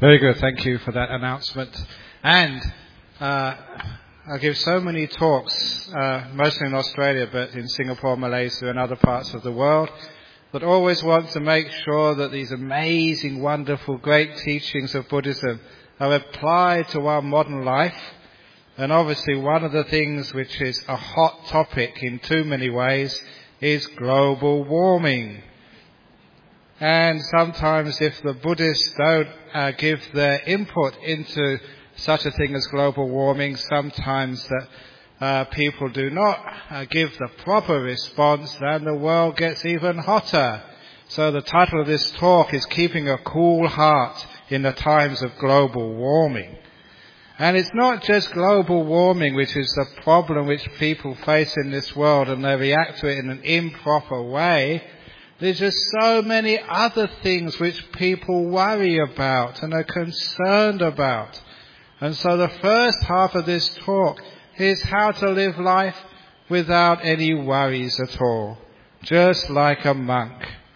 Very good. Thank you for that announcement. And I give so many talks, mostly in Australia, but in Singapore, Malaysia, and other parts of the world, that always want to make sure that these amazing, wonderful, great teachings of Buddhism are applied to our modern life. And obviously one of the things which is a hot topic in too many ways is global warming. And sometimes if the Buddhists don't give their input into such a thing as global warming, sometimes that people do not give the proper response, then the world gets even hotter. So the title of this talk is Keeping a Cool Heart in the Times of Global Warming. And it's not just global warming which is the problem which people face in this world and they react to it in an improper way. There's just so many other things which people worry about and are concerned about. And so the first half of this talk is how to live life without any worries at all, just like a monk.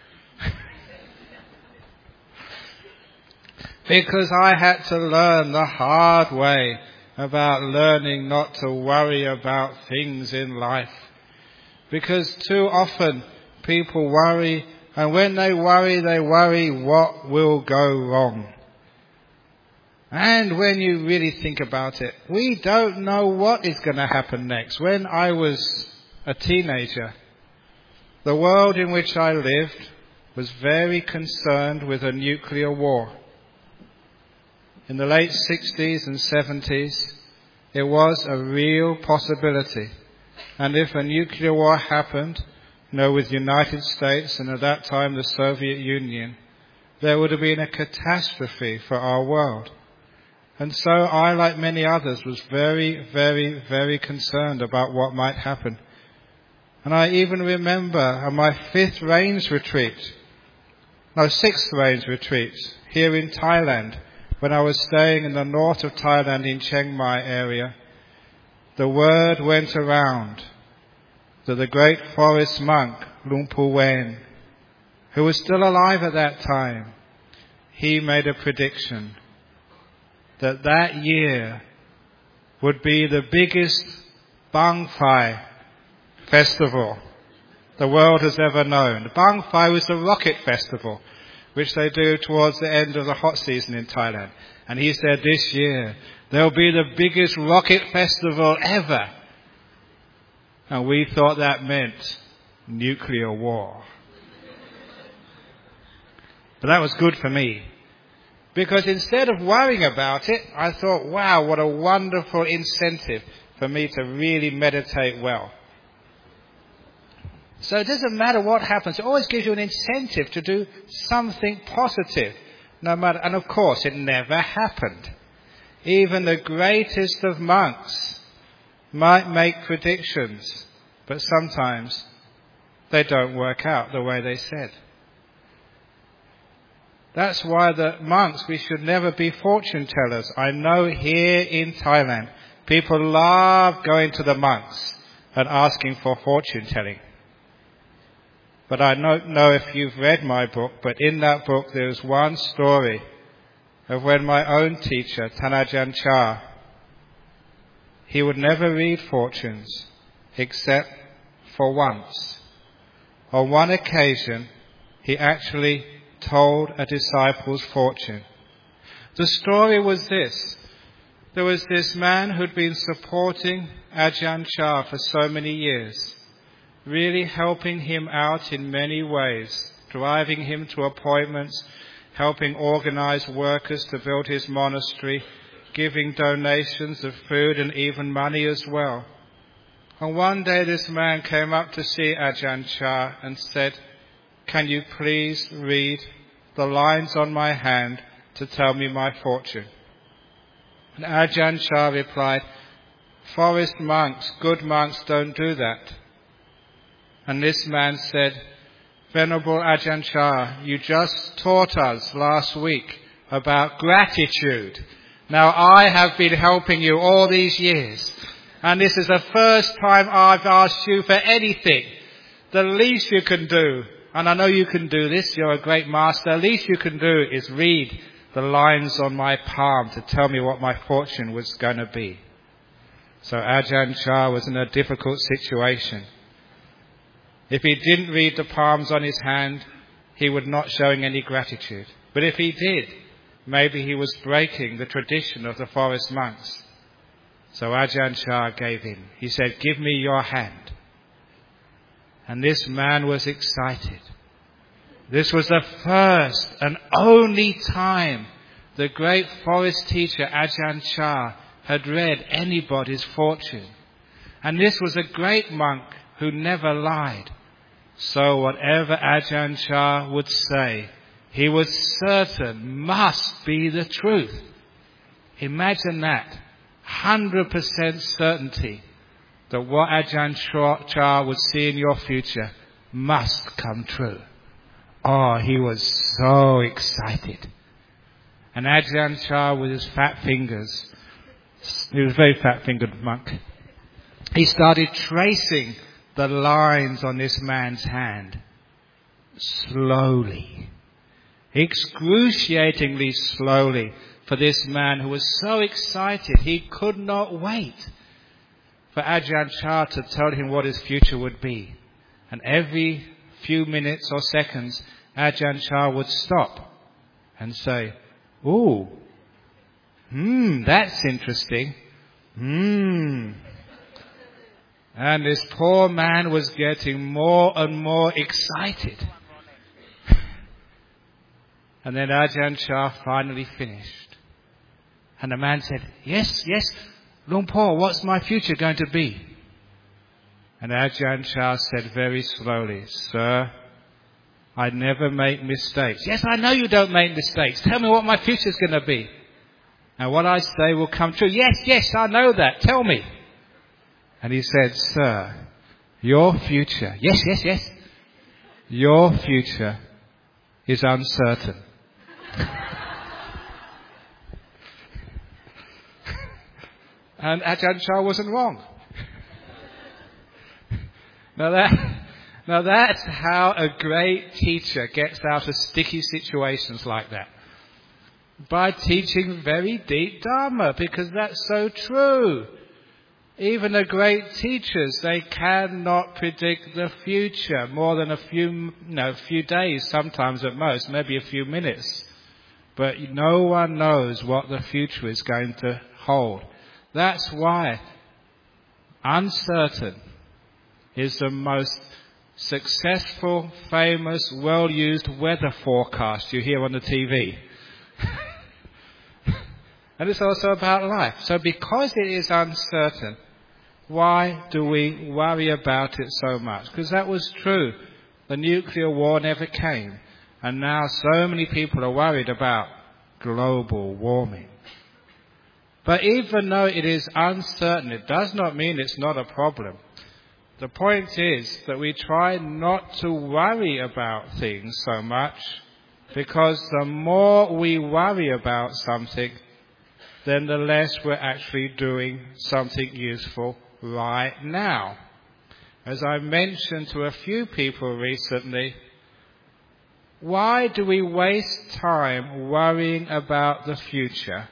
Because I had to learn the hard way about learning not to worry about things in life. Because too often people worry, and when they worry what will go wrong. And when you really think about it, we don't know what is going to happen next. When I was a teenager, the world in which I lived was very concerned with a nuclear war. In the late 60s and 70s, it was a real possibility. And if a nuclear war happened, with the United States and at that time the Soviet Union, there would have been a catastrophe for our world. And so I, like many others, was very, very, very concerned about what might happen. And I even remember on my 6th Rains retreat here in Thailand, when I was staying in the north of Thailand in Chiang Mai area, the word went around that the great forest monk, Luang Pu Wen, who was still alive at that time, he made a prediction that that year would be the biggest Bang Phai festival the world has ever known. Bang Phai was the rocket festival, which they do towards the end of the hot season in Thailand. And he said this year, there'll be the biggest rocket festival ever. And we thought that meant nuclear war. But that was good for me. Because instead of worrying about it, I thought, wow, what a wonderful incentive for me to really meditate well. So it doesn't matter what happens. It always gives you an incentive to do something positive. No matter, and of course, it never happened. Even the greatest of monks might make predictions, but sometimes they don't work out the way they said. That's why the monks, we should never be fortune tellers. I know here in Thailand, people love going to the monks and asking for fortune telling. But I don't know if you've read my book, but in that book there is one story of when my own teacher, Thanajan Chah, he would never read fortunes except for once. On one occasion, he actually told a disciple's fortune. The story was this. There was this man who'd been supporting Ajahn Chah for so many years, really helping him out in many ways, driving him to appointments, helping organize workers to build his monastery, giving donations of food and even money as well. And one day this man came up to see Ajahn Chah and said, "Can you please read the lines on my hand to tell me my fortune?" And Ajahn Chah replied, "Forest monks, good monks don't do that." And this man said, "Venerable Ajahn Chah, you just taught us last week about gratitude. Now I have been helping you all these years, and this is the first time I've asked you for anything. The least you can do, and I know you can do this, you're a great master, the least you can do is read the lines on my palm to tell me what my fortune was going to be. So Ajahn Chah was in a difficult situation. If he didn't read the palms on his hand, he was not showing any gratitude. But if he did, maybe he was breaking the tradition of the forest monks. So Ajahn Chah gave in. He said, "Give me your hand." And this man was excited. This was the first and only time the great forest teacher Ajahn Chah had read anybody's fortune. And this was a great monk who never lied. So whatever Ajahn Chah would say, he was certain must be the truth. Imagine that. 100% certainty that what Ajahn Chah would see in your future must come true. Oh, he was so excited. And Ajahn Chah with his fat fingers, he was a very fat-fingered monk, he started tracing the lines on this man's hand slowly, excruciatingly slowly, for this man who was so excited he could not wait for Ajahn Chah to tell him what his future would be. And every few minutes or seconds, Ajahn Chah would stop and say, "Ooh, that's interesting. And this poor man was getting more and more excited. And then Ajahn Chah finally finished. And the man said, yes, Luang Por, what's my future going to be?" And Ajahn Chah said very slowly, "Sir, I never make mistakes." "Yes, I know you don't make mistakes. Tell me what my future is going to be. And what I say will come true." Yes, I know that. Tell me." And he said, "Sir, your future," yes, "your future is uncertain." And Ajahn Chah wasn't wrong. Now that's how a great teacher gets out of sticky situations like that. By teaching very deep Dharma, because that's so true. Even the great teachers, they cannot predict the future more than a few days, sometimes at most, maybe a few minutes. But no one knows what the future is going to hold. That's why uncertain is the most successful, famous, well-used weather forecast you hear on the TV. And it's also about life. So because it is uncertain, why do we worry about it so much? Because that was true. The nuclear war never came. And now so many people are worried about global warming. But even though it is uncertain, it does not mean it's not a problem. The point is that we try not to worry about things so much, because the more we worry about something, then the less we're actually doing something useful right now. As I mentioned to a few people recently, why do we waste time worrying about the future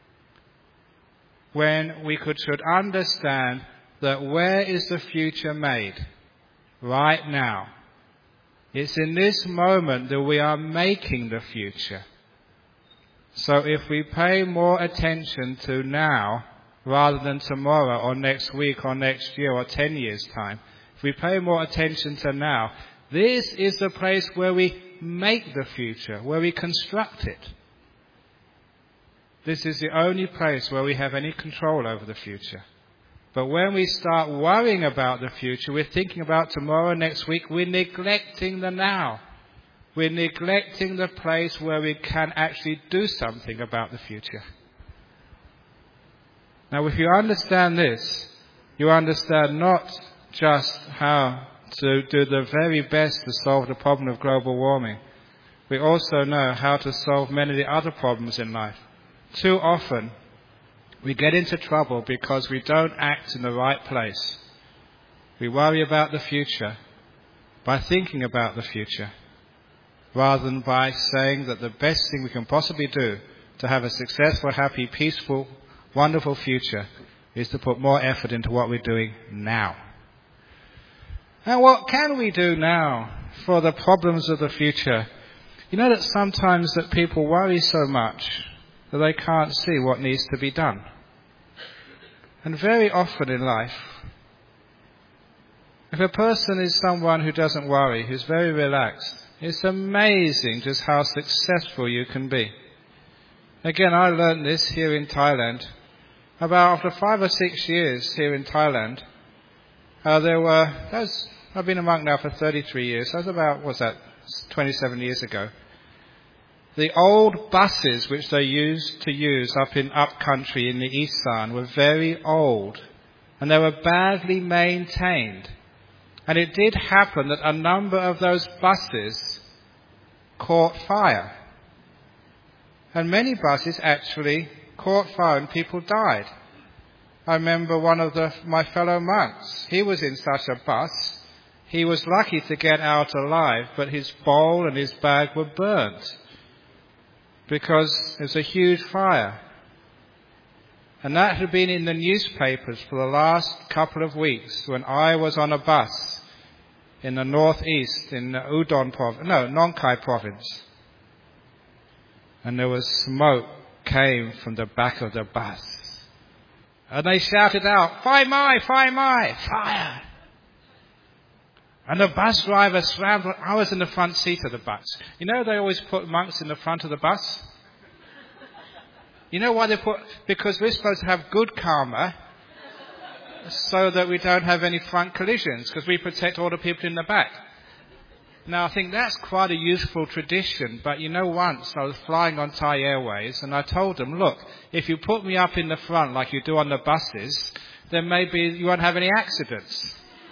when we should understand that where is the future made? Right now. It's in this moment that we are making the future. So if we pay more attention to now rather than tomorrow or next week or next year or 10 years' time, if we pay more attention to now, this is the place where we make the future, where we construct it. This is the only place where we have any control over the future. But when we start worrying about the future, we're thinking about tomorrow, next week, we're neglecting the now. We're neglecting the place where we can actually do something about the future. Now, if you understand this, you understand not just how to do the very best to solve the problem of global warming. We also know how to solve many of the other problems in life. Too often, we get into trouble because we don't act in the right place. We worry about the future by thinking about the future, rather than by saying that the best thing we can possibly do to have a successful, happy, peaceful, wonderful future is to put more effort into what we're doing now. And what can we do now for the problems of the future? You know that sometimes that people worry so much that they can't see what needs to be done. And very often in life, if a person is someone who doesn't worry, who's very relaxed, it's amazing just how successful you can be. Again, I learned this here in Thailand. About after 5 or 6 years here in Thailand, I've been a monk now for 33 years. That was about, 27 years ago. The old buses which they used to use up country in the Isan were very old, and they were badly maintained. And it did happen that a number of those buses caught fire. And many buses actually caught fire and people died. I remember one of my fellow monks. He was in such a bus. He was lucky to get out alive, but his bowl and his bag were burnt because it was a huge fire. And that had been in the newspapers for the last couple of weeks when I was on a bus in the northeast in Nong Khai province. And there was smoke came from the back of the bus. And they shouted out, "Fire mai, fire mai, fire!" And the bus driver slammed. I was in the front seat of the bus. You know they always put monks in the front of the bus? You know why they put? Because we're supposed to have good karma so that we don't have any front collisions, because we protect all the people in the back. Now, I think that's quite a useful tradition, but you know, once I was flying on Thai Airways and I told them, look, if you put me up in the front like you do on the buses, then maybe you won't have any accidents.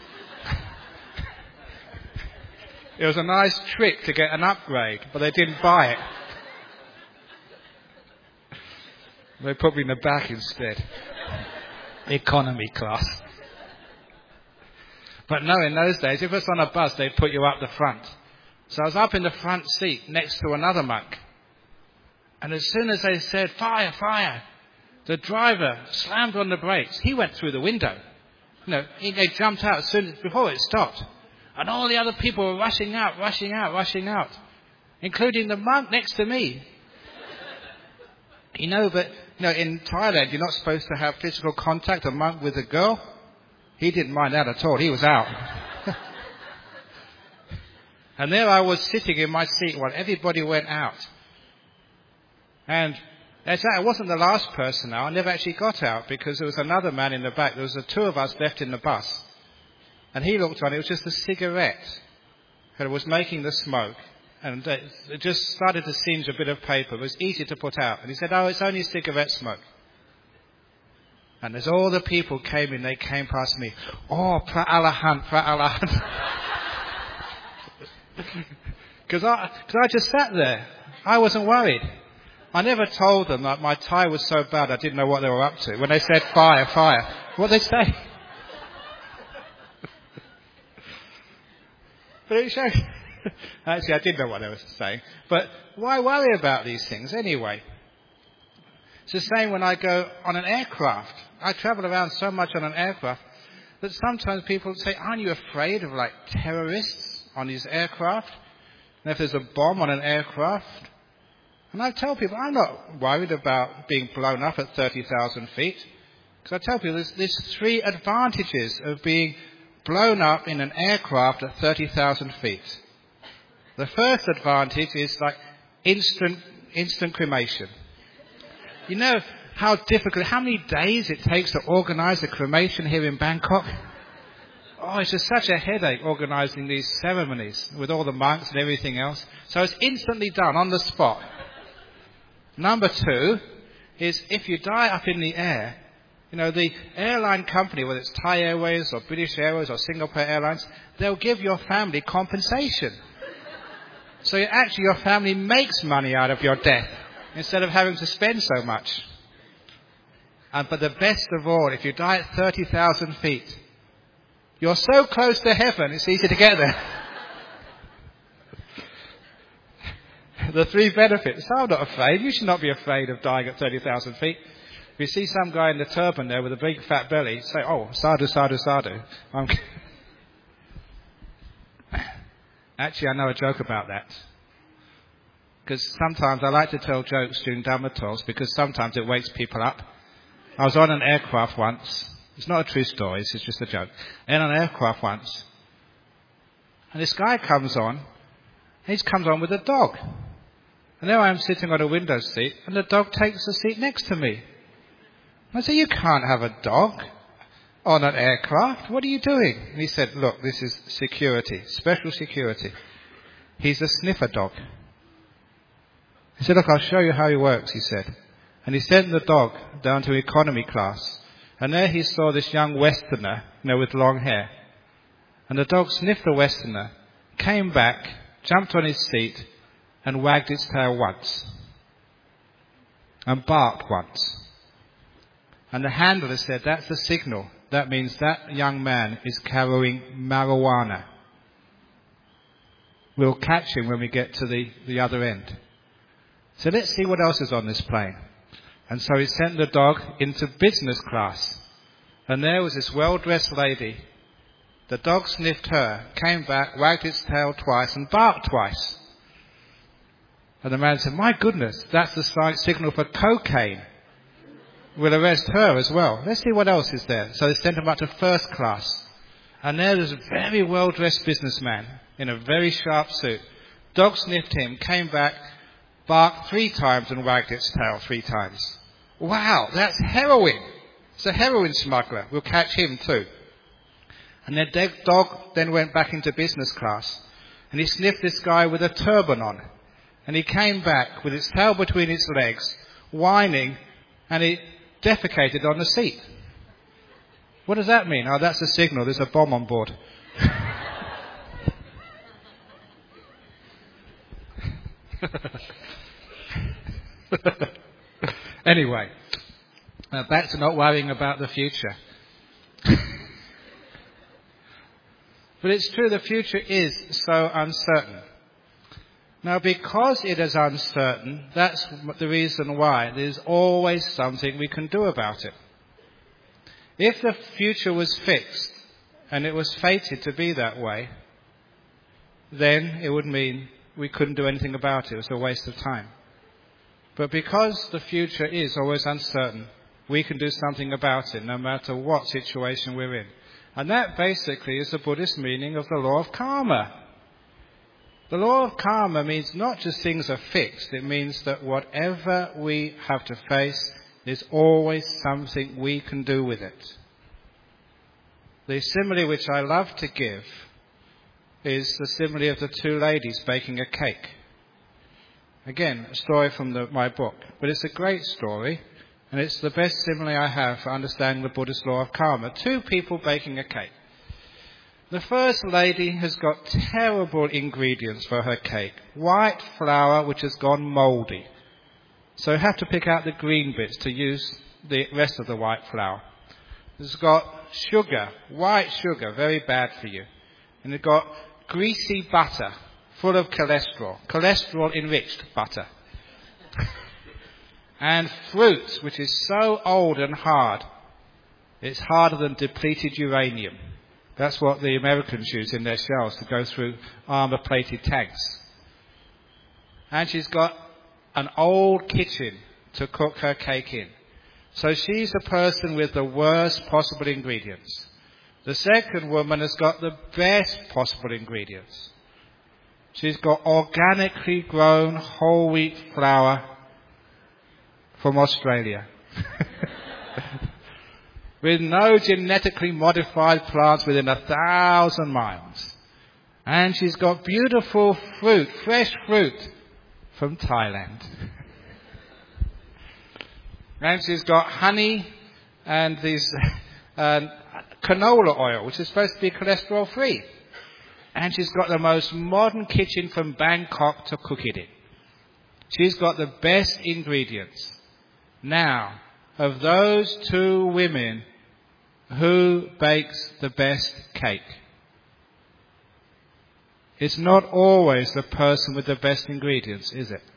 It was a nice trick to get an upgrade, but they didn't buy it. They put me in the back instead. Economy class. But no, in those days, if it was on a bus, they'd put you up the front. So I was up in the front seat next to another monk. And as soon as they said, "Fire, fire," the driver slammed on the brakes. He went through the window. They jumped out before it stopped. And all the other people were rushing out, including the monk next to me. But in Thailand, you're not supposed to have physical contact, a monk with a girl. He didn't mind that at all. He was out. And there I was sitting in my seat while everybody went out. And I wasn't the last person now. I never actually got out because there was another man in the back. There was the two of us left in the bus. And he looked on. It was just a cigarette that was making the smoke. And it just started to singe a bit of paper. It was easy to put out. And he said, "Oh, it's only cigarette smoke." And as all the people came in, they came past me. "Oh, Pra Alahant, Pra Alahant." Because I just sat there. I wasn't worried. I never told them that my Thai was so bad I didn't know what they were up to. When they said fire, fire, what did they say? But it shows. Actually, I did know what they were saying. But why worry about these things anyway? It's the same when I go on an aircraft. I travel around so much on an aircraft that sometimes people say, "Aren't you afraid of terrorists on these aircraft? And if there's a bomb on an aircraft?" And I tell people, I'm not worried about being blown up at 30,000 feet. Because I tell people there's 3 advantages of being blown up in an aircraft at 30,000 feet. The first advantage is instant cremation. You know how many days it takes to organise a cremation here in Bangkok? Oh, it's just such a headache organising these ceremonies with all the monks and everything else. So it's instantly done on the spot. Number 2 is if you die up in the air, the airline company, whether it's Thai Airways or British Airways or Singapore Airlines, they'll give your family compensation. So actually your family makes money out of your death instead of having to spend so much. But the best of all, if you die at 30,000 feet, you're so close to heaven, it's easy to get there. The 3 benefits. I'm not afraid. You should not be afraid of dying at 30,000 feet. If you see some guy in the turban there with a big fat belly, say, oh, sadhu, sadhu, sadhu. Actually, I know a joke about that. Because sometimes I like to tell jokes during Dhamma talks because sometimes it wakes people up. I was on an aircraft once. It's not a true story, it's just a joke. In an aircraft once. And this guy comes on. He comes on with a dog. And there I am sitting on a window seat and the dog takes the seat next to me. I said, you can't have a dog on an aircraft. What are you doing? And he said, look, this is security, special security. He's a sniffer dog. He said, look, I'll show you how he works, he said. And he sent the dog down to economy class. And there he saw this young Westerner, with long hair. And the dog sniffed the Westerner, came back, jumped on his seat, and wagged its tail once. And barked once. And the handler said, that's a signal. That means that young man is carrying marijuana. We'll catch him when we get to the other end. So let's see what else is on this plane. And so he sent the dog into business class. And there was this well-dressed lady. The dog sniffed her, came back, wagged its tail twice and barked twice. And the man said, my goodness, that's the signal for cocaine. We'll arrest her as well. Let's see what else is there. So they sent him up to first class. And there was a very well-dressed businessman in a very sharp suit. Dog sniffed him, came back, barked 3 times and wagged its tail 3 times. Wow, that's heroin. It's a heroin smuggler. We'll catch him too. And the dog then went back into business class. And he sniffed this guy with a turban on. And he came back with its tail between its legs, whining, and he defecated on the seat. What does that mean? Oh, that's a signal. There's a bomb on board. Anyway, back to not worrying about the future. But it's true, the future is so uncertain. Now, because it is uncertain, that's the reason why there's always something we can do about it. If the future was fixed and it was fated to be that way, then it would mean we couldn't do anything about it. It was a waste of time. But because the future is always uncertain, we can do something about it no matter what situation we're in. And that basically is the Buddhist meaning of the law of karma. The law of karma means not just things are fixed. It means that whatever we have to face, there's always something we can do with it. The simile which I love to give is the simile of the 2 ladies baking a cake. Again, a story from my book. But it's a great story, and it's the best simile I have for understanding the Buddhist law of karma. 2 people baking a cake. The first lady has got terrible ingredients for her cake. White flour which has gone mouldy. So you have to pick out the green bits to use the rest of the white flour. It's got sugar, white sugar, very bad for you. And it's got greasy butter, full of cholesterol, cholesterol-enriched butter. And fruit, which is so old and hard, it's harder than depleted uranium. That's what the Americans use in their shells to go through armour-plated tanks. And she's got an old kitchen to cook her cake in. So she's a person with the worst possible ingredients. The second woman has got the best possible ingredients. She's got organically grown whole wheat flour from Australia. With no genetically modified plants within 1,000 miles. And she's got beautiful fruit, fresh fruit from Thailand. And she's got honey and these canola oil, which is supposed to be cholesterol free. And she's got the most modern kitchen from Bangkok to cook it in. She's got the best ingredients. Now, of those 2 women, who bakes the best cake? It's not always the person with the best ingredients, is it?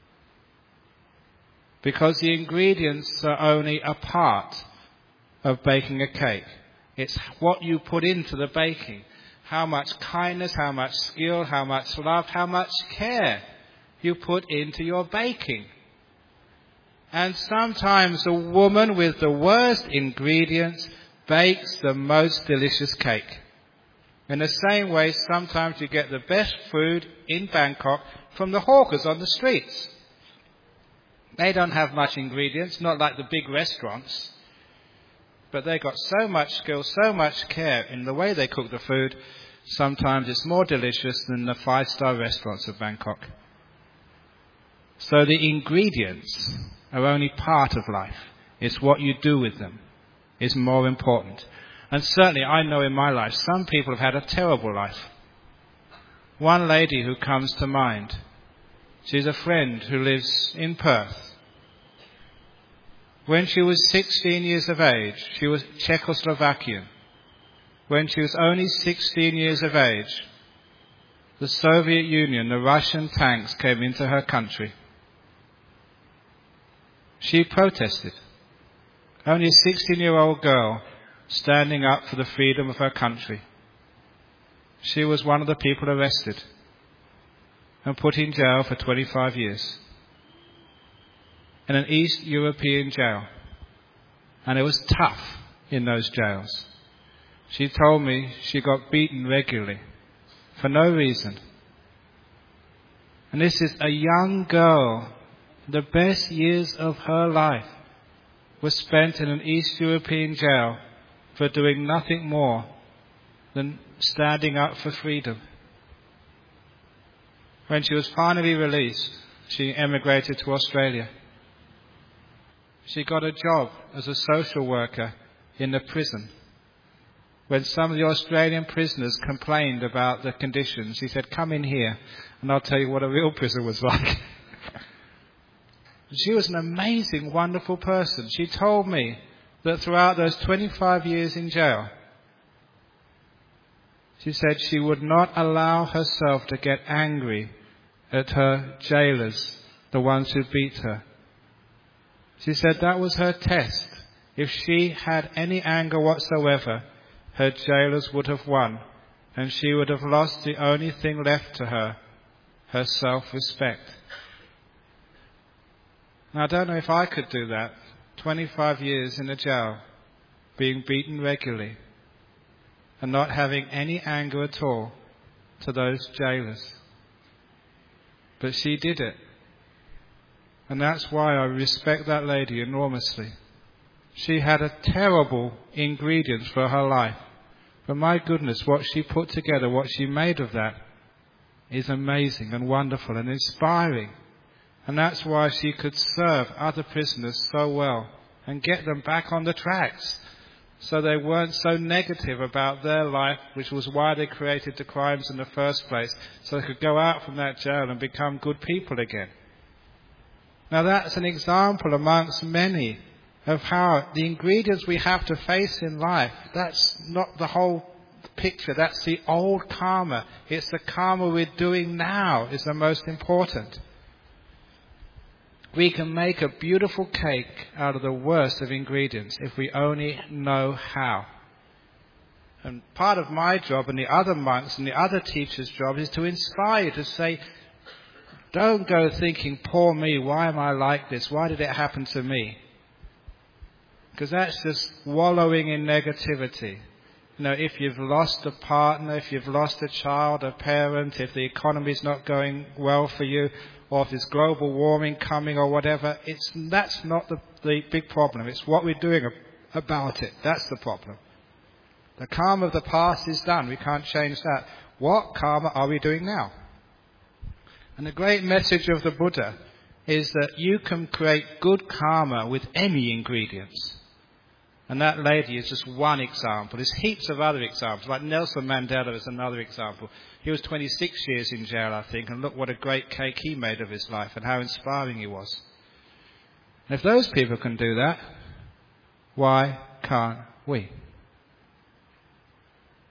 Because the ingredients are only a part of baking a cake. It's what you put into the baking. How much kindness, how much skill, how much love, how much care you put into your baking. And sometimes the woman with the worst ingredients bakes the most delicious cake. In the same way, sometimes you get the best food in Bangkok from the hawkers on the streets. They don't have much ingredients, not like the big restaurants. But they got so much skill, so much care in the way they cook the food. Sometimes it's more delicious than the 5-star restaurants of Bangkok. So the ingredients are only part of life. It's what you do with them is more important. And certainly I know in my life some people have had a terrible life. One lady who comes to mind, she's a friend who lives in Perth. When she was 16 years of age, she was Czechoslovakian. When she was only 16 years of age, the Soviet Union, the Russian tanks came into her country. She protested. Only a 16-year-old girl standing up for the freedom of her country. She was one of the people arrested and put in jail for 25 years in an East European jail. And it was tough in those jails. She told me she got beaten regularly for no reason. And this is a young girl. The best years of her life were spent in an East European jail for doing nothing more than standing up for freedom. When she was finally released, she emigrated to Australia. She got a job as a social worker in the prison. When some of the Australian prisoners complained about the conditions, she said, "Come in here and I'll tell you what a real prison was like." She was an amazing, wonderful person. She told me that throughout those 25 years in jail, she said she would not allow herself to get angry at her jailers, the ones who beat her. She said that was her test. If she had any anger whatsoever, her jailers would have won, and she would have lost the only thing left to her, her self-respect. Now, I don't know if I could do that. 25 years in a jail, being beaten regularly, and not having any anger at all to those jailers. But she did it. And that's why I respect that lady enormously. She had a terrible ingredients for her life. But my goodness, what she put together, what she made of that, is amazing and wonderful and inspiring. And that's why she could serve other prisoners so well and get them back on the tracks so they weren't so negative about their life, which was why they created the crimes in the first place, so they could go out from that jail and become good people again. Now that's an example amongst many of how the ingredients we have to face in life, that's not the whole picture, that's the old karma. It's the karma we're doing now is the most important. We can make a beautiful cake out of the worst of ingredients if we only know how. And part of my job and the other monks' and the other teachers' job is to inspire you to say, don't go thinking, poor me, why am I like this? Why did it happen to me? Because that's just wallowing in negativity. You know, if you've lost a partner, if you've lost a child, a parent, if the economy's not going well for you, or if there's global warming coming or whatever, that's not the big problem. It's what we're doing about it. That's the problem. The karma of the past is done. We can't change that. What karma are we doing now? And the great message of the Buddha is that you can create good karma with any ingredients. And that lady is just one example. There's heaps of other examples, like Nelson Mandela is another example. He was 26 years in jail, I think, and look what a great cake he made of his life and how inspiring he was. And if those people can do that, why can't we?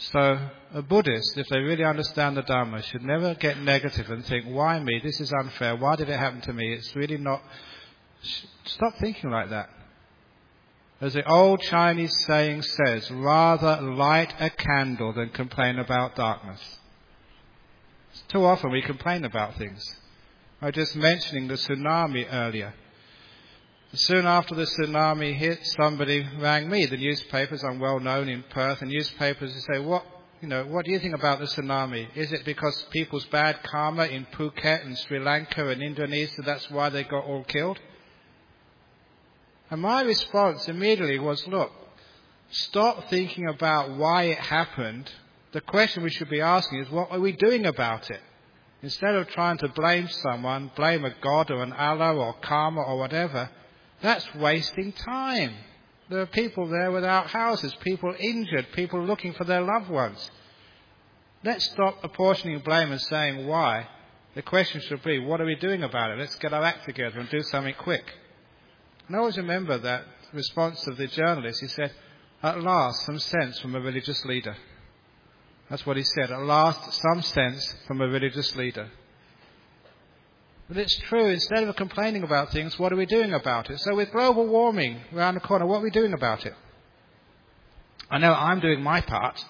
So a Buddhist, if they really understand the Dhamma, should never get negative and think, why me? This is unfair. Why did it happen to me? It's really not... Stop thinking like that. As the old Chinese saying says, rather light a candle than complain about darkness. Too often we complain about things. I was just mentioning the tsunami earlier. Soon after the tsunami hit, somebody rang me. The newspapers, I'm well known in Perth, and newspapers say, what do you think about the tsunami? Is it because people's bad karma in Phuket and Sri Lanka and Indonesia, that's why they got all killed? And my response immediately was, look, stop thinking about why it happened. The question we should be asking is, what are we doing about it? Instead of trying to blame someone, blame a God or an Allah or karma or whatever, that's wasting time. There are people there without houses, people injured, people looking for their loved ones. Let's stop apportioning blame and saying why. The question should be, what are we doing about it? Let's get our act together and do something quick. And I always remember that response of the journalist. He said, at last, some sense from a religious leader. That's what he said, at last, some sense from a religious leader. But it's true, instead of complaining about things, what are we doing about it? So with global warming around the corner, what are we doing about it? I know I'm doing my part.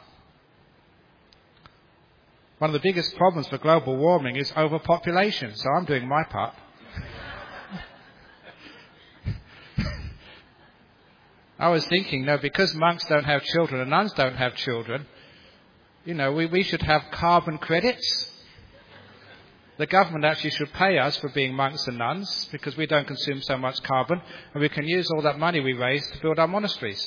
One of the biggest problems for global warming is overpopulation, so I'm doing my part. I was thinking, because monks don't have children and nuns don't have children, we should have carbon credits. The government actually should pay us for being monks and nuns because we don't consume so much carbon, and we can use all that money we raise to build our monasteries.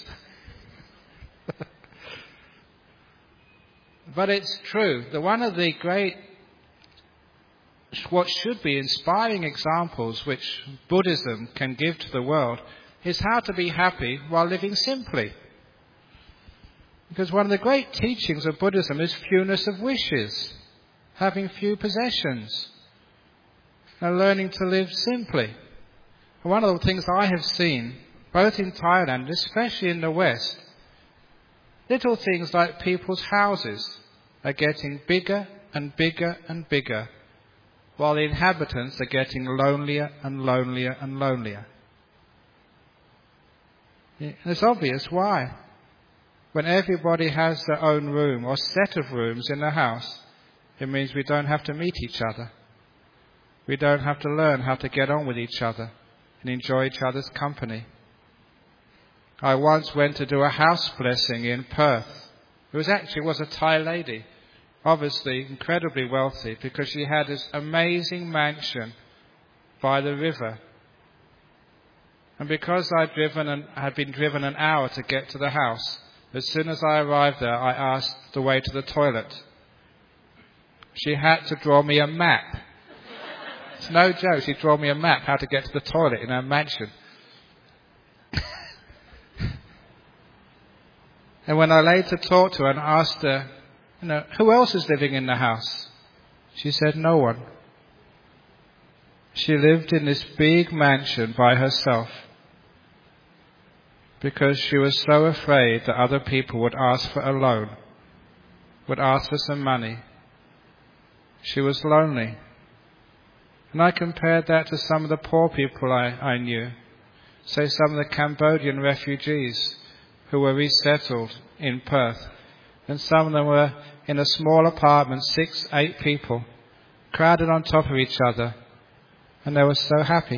But it's true that one of the great, what should be inspiring examples which Buddhism can give to the world is how to be happy while living simply. Because one of the great teachings of Buddhism is fewness of wishes, having few possessions, and learning to live simply. And one of the things I have seen, both in Thailand, especially in the West, little things like people's houses are getting bigger and bigger and bigger, while the inhabitants are getting lonelier and lonelier and lonelier. And it's obvious why. When everybody has their own room or set of rooms in the house, it means we don't have to meet each other. We don't have to learn how to get on with each other and enjoy each other's company. I once went to do a house blessing in Perth. It was a Thai lady, obviously incredibly wealthy, because she had this amazing mansion by the river. And because had been driven an hour to get to the house, as soon as I arrived there, I asked the way to the toilet. She had to draw me a map. It's no joke, she drew me a map how to get to the toilet in her mansion. And when I later talked to her and asked her, who else is living in the house? She said, no one. She lived in this big mansion by herself because she was so afraid that other people would ask for a loan, would ask for some money. She was lonely. And I compared that to some of the poor people I knew. Say some of the Cambodian refugees who were resettled in Perth. And some of them were in a small apartment, 6, 8 people, crowded on top of each other. And they were so happy.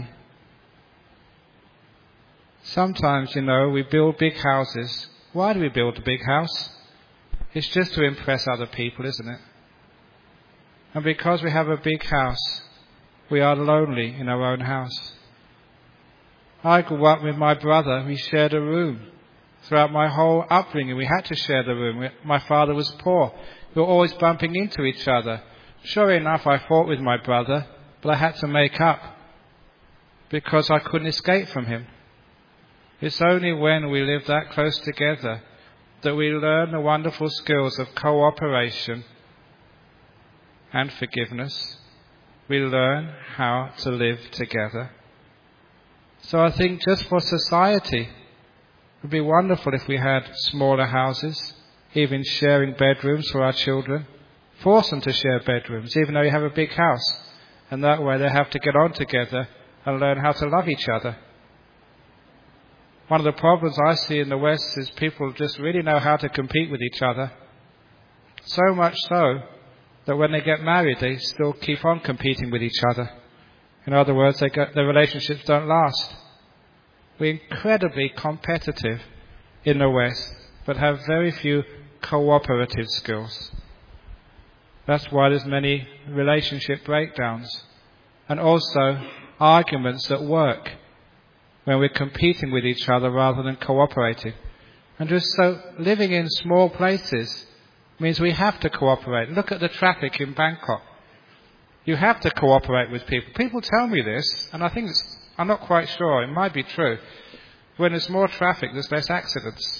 Sometimes, we build big houses. Why do we build a big house? It's just to impress other people, isn't it? And because we have a big house, we are lonely in our own house. I grew up with my brother. We shared a room. Throughout my whole upbringing, we had to share the room. My father was poor. We were always bumping into each other. Sure enough, I fought with my brother, but I had to make up because I couldn't escape from him. It's only when we live that close together that we learn the wonderful skills of cooperation and forgiveness. We learn how to live together. So I think just for society, it would be wonderful if we had smaller houses. even sharing bedrooms for our children. Force them to share bedrooms, even though you have a big house. And that way they have to get on together and learn how to love each other. One of the problems I see in the West is people just really know how to compete with each other. So much so that when they get married, they still keep on competing with each other. In other words, their relationships don't last. We're incredibly competitive in the West, but have very few cooperative skills. That's why there's many relationship breakdowns, and also arguments at work when we're competing with each other rather than cooperating. And just so living in small places means we have to cooperate. Look at the traffic in Bangkok. You have to cooperate with people. People tell me this, and I'm not quite sure, it might be true. When there's more traffic, there's less accidents.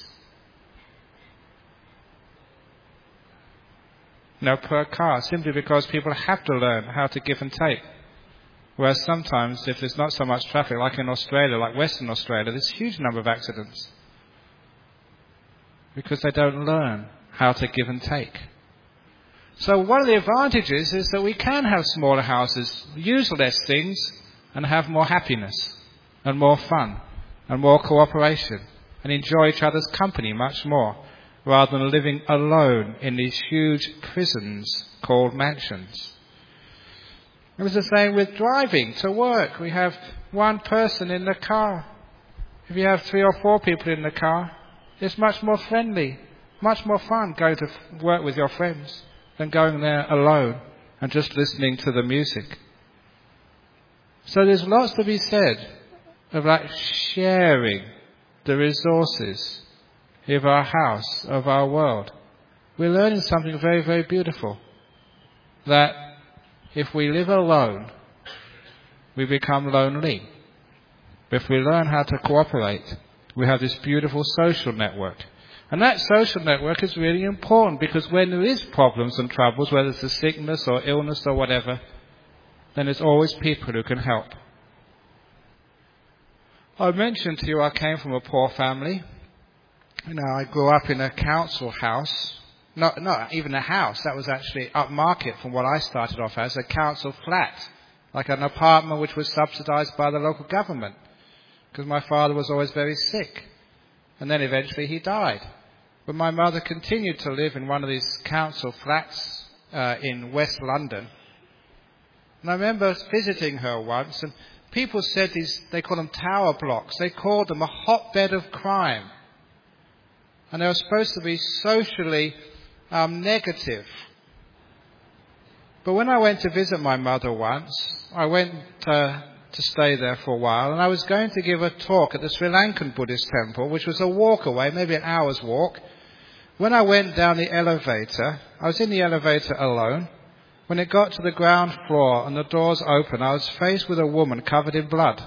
Per car, simply because people have to learn how to give and take. Whereas sometimes, if there's not so much traffic, like in Australia, like Western Australia, there's a huge number of accidents. Because they don't learn how to give and take. So one of the advantages is that we can have smaller houses, use less things, and have more happiness, and more fun, and more cooperation, and enjoy each other's company much more, rather than living alone in these huge prisons called mansions. It was the same with driving to work. We have one person in the car. If you have 3 or 4 people in the car, it's much more friendly, much more fun going to work with your friends than going there alone and just listening to the music. So there's lots to be said about sharing the resources of our house, of our world. We're learning something very, very beautiful. That if we live alone, we become lonely. But if we learn how to cooperate, we have this beautiful social network. And that social network is really important, because when there is problems and troubles, whether it's a sickness or illness or whatever, then there's always people who can help. I mentioned to you I came from a poor family. I grew up in a council house. Not even a house. That was actually upmarket from what I started off as, a council flat. Like an apartment which was subsidised by the local government. Because my father was always very sick. And then eventually he died. But my mother continued to live in one of these council flats in West London. And I remember visiting her once, and people said they call them tower blocks. They called them a hotbed of crime. And they were supposed to be socially negative. But when I went to visit my mother once, I went to stay there for a while, and I was going to give a talk at the Sri Lankan Buddhist temple, which was a walk away, maybe an hour's walk. When I went down the elevator, I was in the elevator alone. When it got to the ground floor and the doors open, I was faced with a woman covered in blood.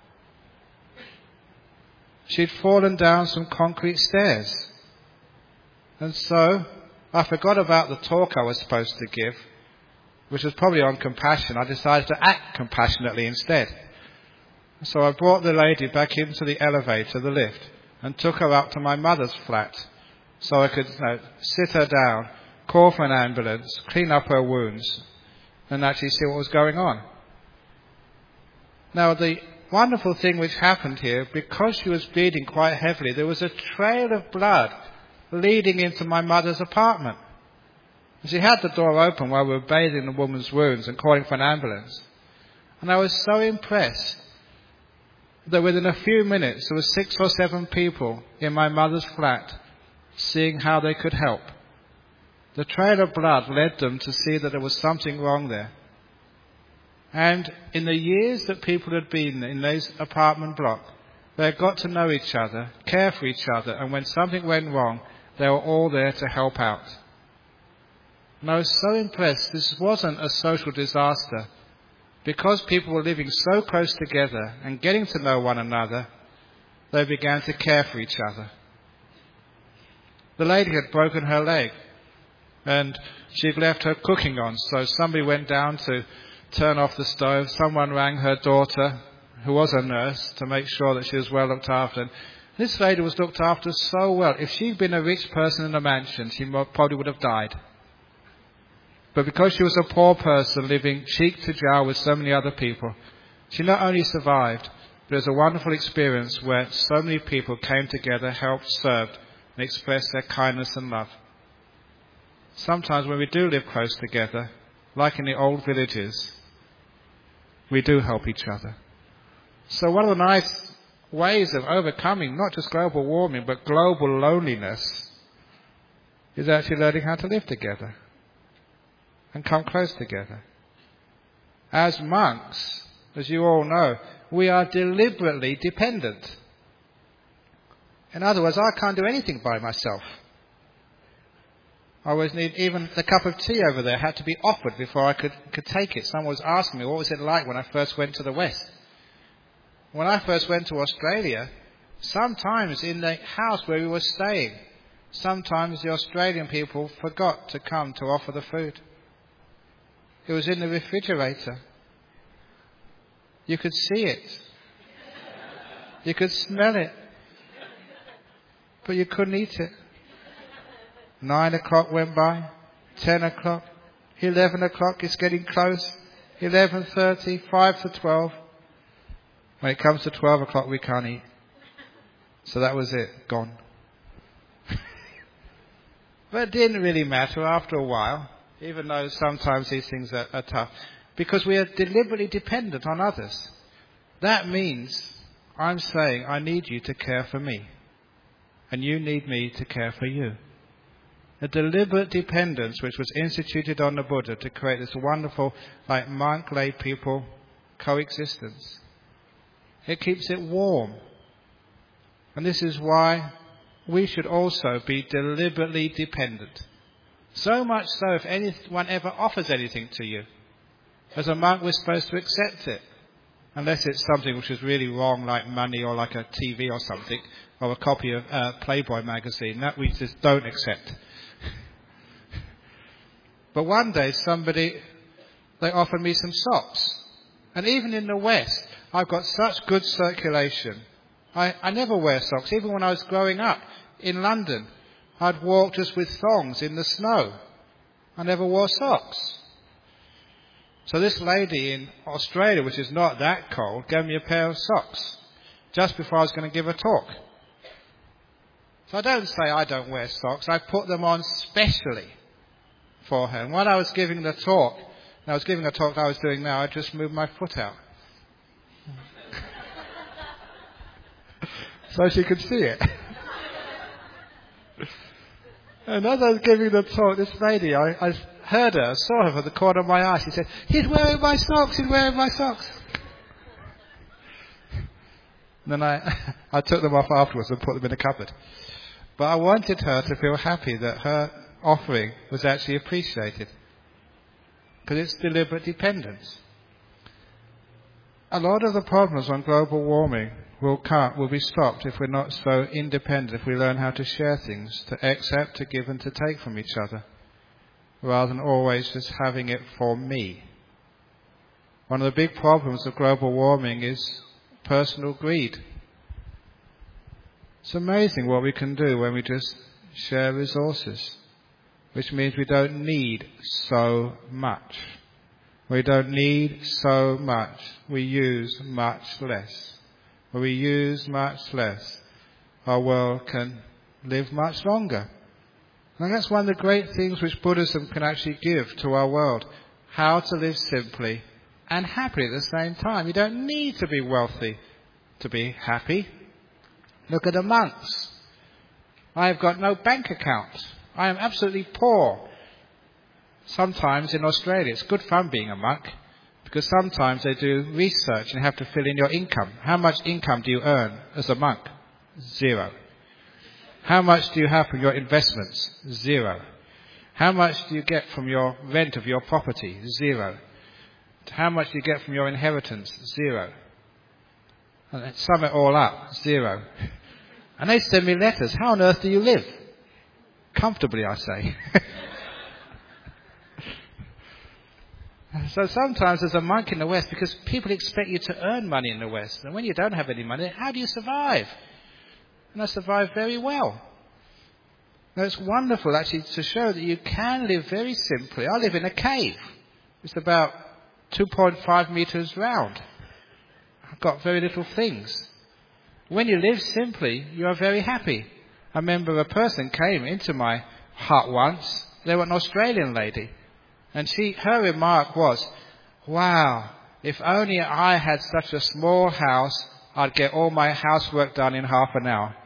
She'd fallen down some concrete stairs. And so I forgot about the talk I was supposed to give, which was probably on compassion. I decided to act compassionately instead. So I brought the lady back into the elevator, the lift, and took her up to my mother's flat so I could sit her down, call for an ambulance, clean up her wounds, and actually see what was going on. Now, the wonderful thing which happened here, because she was bleeding quite heavily, there was a trail of blood leading into my mother's apartment. She had the door open while we were bathing the woman's wounds and calling for an ambulance. And I was so impressed that within a few minutes there were 6 or 7 people in my mother's flat seeing how they could help. The trail of blood led them to see that there was something wrong there. And in the years that people had been in those apartment blocks, they had got to know each other, care for each other, and when something went wrong, they were all there to help out. And I was so impressed this wasn't a social disaster. Because people were living so close together and getting to know one another, they began to care for each other. The lady had broken her leg, and she'd left her cooking on, so somebody went down to turn off the stove. Someone rang her daughter, who was a nurse, to make sure that she was well looked after. And This lady was looked after so well. If she'd been a rich person in a mansion, she probably would have died. But because she was a poor person living cheek to jowl with so many other people, she not only survived, but it was a wonderful experience where so many people came together, helped, served, and expressed their kindness and love. Sometimes when we do live close together, like in the old villages, we do help each other. So one of the nice ways of overcoming not just global warming, but global loneliness is actually learning how to live together and come close together. As monks, as you all know, we are deliberately dependent. In other words, I can't do anything by myself. I always need, even the cup of tea over there had to be offered before I could take it. Someone was asking me, what was it like when I first went to the West? When I first went to Australia, sometimes in the house where we were staying, sometimes the Australian people forgot to come to offer the food. It was in the refrigerator. You could see it. You could smell it. But you couldn't eat it. 9 o'clock went by. 10 o'clock. 11 o'clock, it's getting close. 11:30, 5 to 12. When it comes to 12 o'clock, we can't eat. So that was it. Gone. But it didn't really matter after a while, even though sometimes these things are tough. Because we are deliberately dependent on others. That means I'm saying I need you to care for me. And you need me to care for you. A deliberate dependence which was instituted on the Buddha to create this wonderful, like monk, lay people coexistence. It keeps it warm. And this is why we should also be deliberately dependent. So much so if anyone ever offers anything to you, as a monk we're supposed to accept it. Unless it's something which is really wrong, like money or like a TV or something, or a copy of Playboy magazine. That we just don't accept. But one day they offered me some socks. And even in the West, I've got such good circulation. I never wear socks. Even when I was growing up in London, I'd walk just with thongs in the snow. I never wore socks. So this lady in Australia, which is not that cold, gave me a pair of socks just before I was going to give a talk. So I don't say I don't wear socks. I put them on specially for her. And when I was giving the talk, I was doing now, I just moved my foot out. So she could see it. And as I was giving the talk, this lady, I heard her, saw her from the corner of my eye. She said, he's wearing my socks, he's wearing my socks. And then I took them off afterwards and put them in a cupboard. But I wanted her to feel happy that her offering was actually appreciated. Because it's deliberate dependence. A lot of the problems on global warming will be stopped if we're not so independent, if we learn how to share things, to accept, to give and to take from each other, rather than always just having it for me. One of the big problems of global warming is personal greed. It's amazing what we can do when we just share resources, which means we don't need so much. We don't need so much. We use much less. When we use much less, our world can live much longer. And that's one of the great things which Buddhism can actually give to our world. How to live simply and happily at the same time. You don't need to be wealthy to be happy. Look at the monks. I have got no bank account. I am absolutely poor. Sometimes in Australia, it's good fun being a monk, because sometimes they do research and you have to fill in your income. How much income do you earn as a monk? 0. How much do you have from your investments? 0. How much do you get from your rent of your property? 0. How much do you get from your inheritance? 0. And sum it all up, 0. And they send me letters. How on earth do you live? Comfortably, I say. So sometimes as a monk in the West, because people expect you to earn money in the West, and when you don't have any money, how do you survive? and I survived very well. Now, it's wonderful actually to show that you can live very simply. I live in a cave. It's about 2.5 meters round. I've got very little things. When you live simply, you are very happy. I remember a person came into my hut once. They were an Australian lady. And her remark was, wow, if only I had such a small house, I'd get all my housework done in half an hour.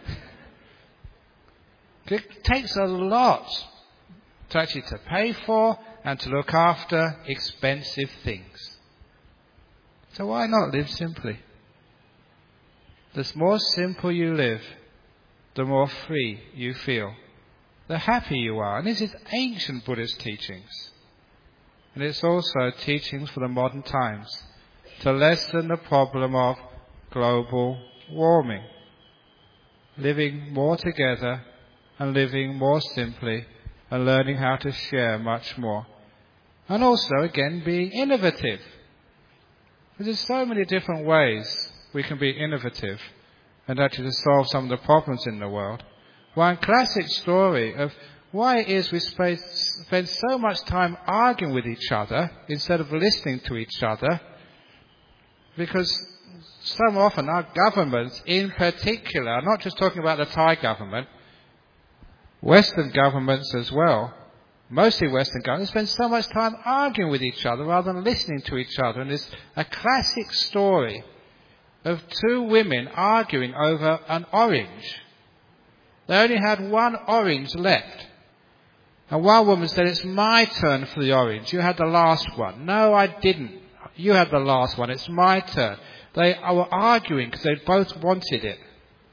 It takes a lot to actually to pay for and to look after expensive things. So why not live simply? The more simple you live, the more free you feel, the happier you are. And this is ancient Buddhist teachings. And it's also teachings for the modern times to lessen the problem of global warming. Living more together and living more simply and learning how to share much more. And also, again, being innovative. There's so many different ways we can be innovative and actually to solve some of the problems in the world. One classic story of why it is we spend so much time arguing with each other instead of listening to each other, because so often our governments in particular, I'm not just talking about the Thai government, Western governments as well, mostly Western governments, spend so much time arguing with each other rather than listening to each other. And there's a classic story of two women arguing over an orange. They only had one orange left. And one woman said, it's my turn for the orange. You had the last one. No, I didn't. You had the last one. It's my turn. They were arguing because they both wanted it.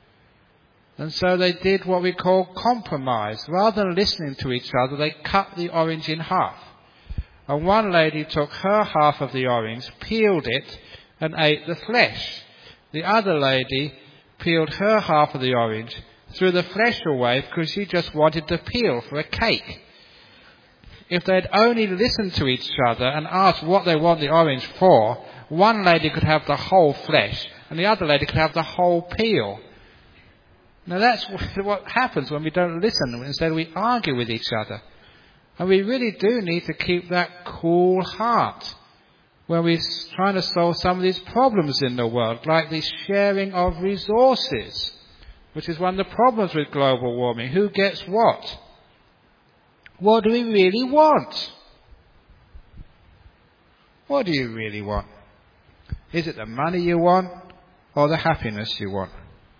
And so they did what we call compromise. Rather than listening to each other, they cut the orange in half. And one lady took her half of the orange, peeled it, and ate the flesh. The other lady peeled her half of the orange, threw the flesh away because she just wanted the peel for a cake. If they'd only listened to each other and asked what they want the orange for, one lady could have the whole flesh and the other lady could have the whole peel. Now that's what happens when we don't listen. Instead we argue with each other. And we really do need to keep that cool heart when we're trying to solve some of these problems in the world, like the sharing of resources, which is one of the problems with global warming. Who gets what? What do we really want? What do you really want? Is it the money you want or the happiness you want?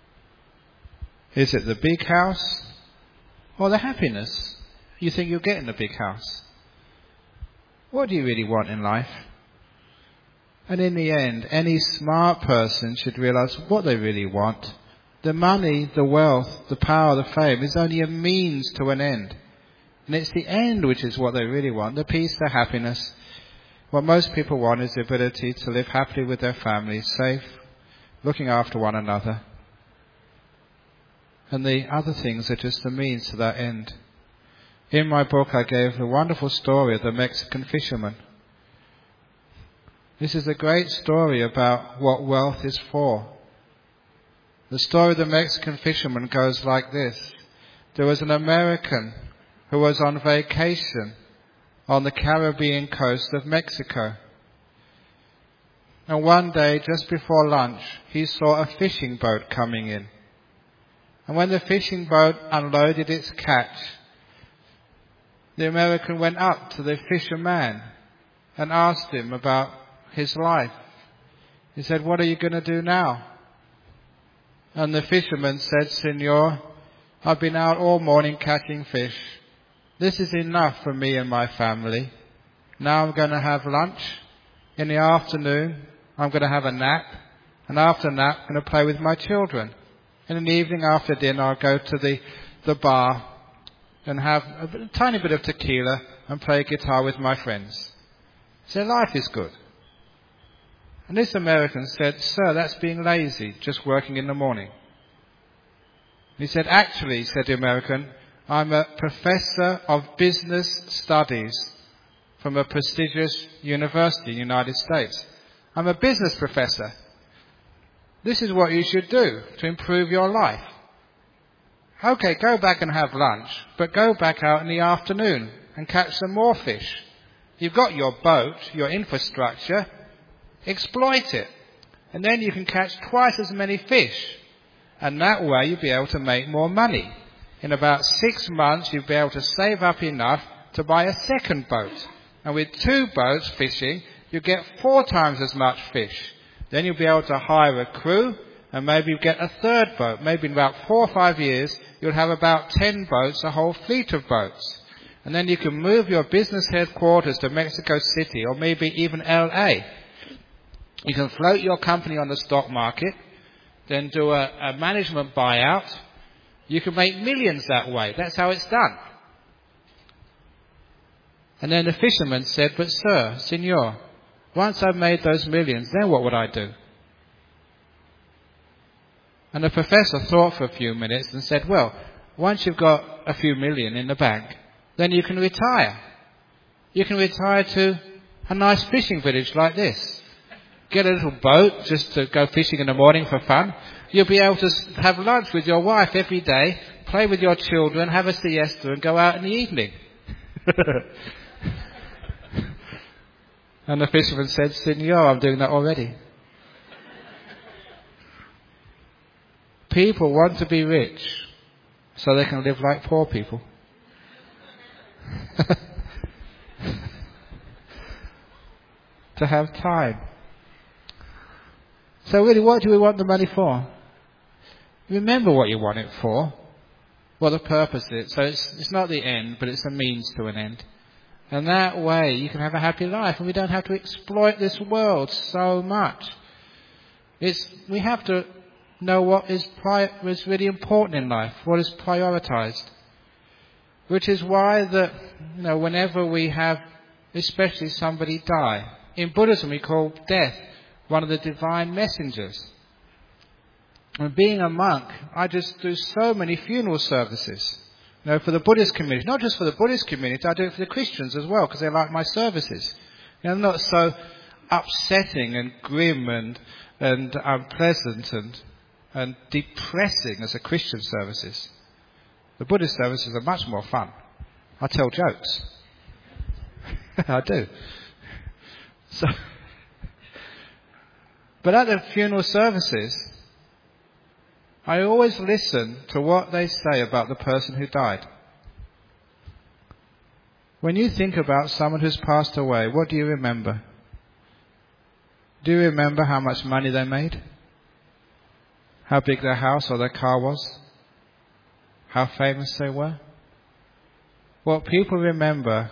Is it the big house or the happiness you think you'll get in the big house? What do you really want in life? And in the end, any smart person should realize what they really want. The money, the wealth, the power, the fame is only a means to an end. And it's the end which is what they really want, the peace, the happiness. What most people want is the ability to live happily with their families, safe, looking after one another. And the other things are just the means to that end. In my book I gave a wonderful story of the Mexican fisherman. This is a great story about what wealth is for. The story of the Mexican fisherman goes like this. There was an American who was on vacation on the Caribbean coast of Mexico. And one day, just before lunch, he saw a fishing boat coming in. And when the fishing boat unloaded its catch, the American went up to the fisherman and asked him about his life. He said, what are you going to do now? And the fisherman said, Senor, I've been out all morning catching fish. This is enough for me and my family. Now I'm going to have lunch. In the afternoon, I'm going to have a nap. And after nap, I'm going to play with my children. And in the evening after dinner, I'll go to the bar and have a tiny bit of tequila and play guitar with my friends. So life is good. And this American said, sir, that's being lazy, just working in the morning. He said, actually, said the American, I'm a professor of business studies from a prestigious university in the United States. I'm a business professor. This is what you should do to improve your life. Okay, go back and have lunch, but go back out in the afternoon and catch some more fish. You've got your boat, your infrastructure, exploit it. And then you can catch twice as many fish. And that way you'll be able to make more money. In about 6 months you'll be able to save up enough to buy a second boat. And with 2 boats fishing, you'll get 4 times as much fish. Then you'll be able to hire a crew and maybe get a third boat. Maybe in about 4 or 5 years you'll have about 10 boats, a whole fleet of boats. And then you can move your business headquarters to Mexico City or maybe even LA. You can float your company on the stock market, then do a management buyout. You can make millions that way. That's how it's done. And then the fisherman said, but sir, Senor, once I've made those millions, then what would I do? And the professor thought for a few minutes and said, well, once you've got a few million in the bank, then you can retire. You can retire to a nice fishing village like this. Get a little boat just to go fishing in the morning for fun. You'll be able to have lunch with your wife every day, play with your children, have a siesta and go out in the evening. And the fisherman said, Senor, I'm doing that already. People want to be rich so they can live like poor people. To have time. So really, what do we want the money for? Remember what you want it for, what the purpose is. So it's not the end, but it's a means to an end. And that way you can have a happy life, and we don't have to exploit this world so much. We have to know what is really important in life, what is prioritized. Which is why whenever we have, especially somebody die, in Buddhism we call death one of the divine messengers. And being a monk, I just do so many funeral services. For the Buddhist community. Not just for the Buddhist community, I do it for the Christians as well, because they like my services. They're not so upsetting and grim and unpleasant and depressing as the Christian services. The Buddhist services are much more fun. I tell jokes. I do. But at the funeral services, I always listen to what they say about the person who died. When you think about someone who's passed away, what do you remember? Do you remember how much money they made? How big their house or their car was? How famous they were? What people remember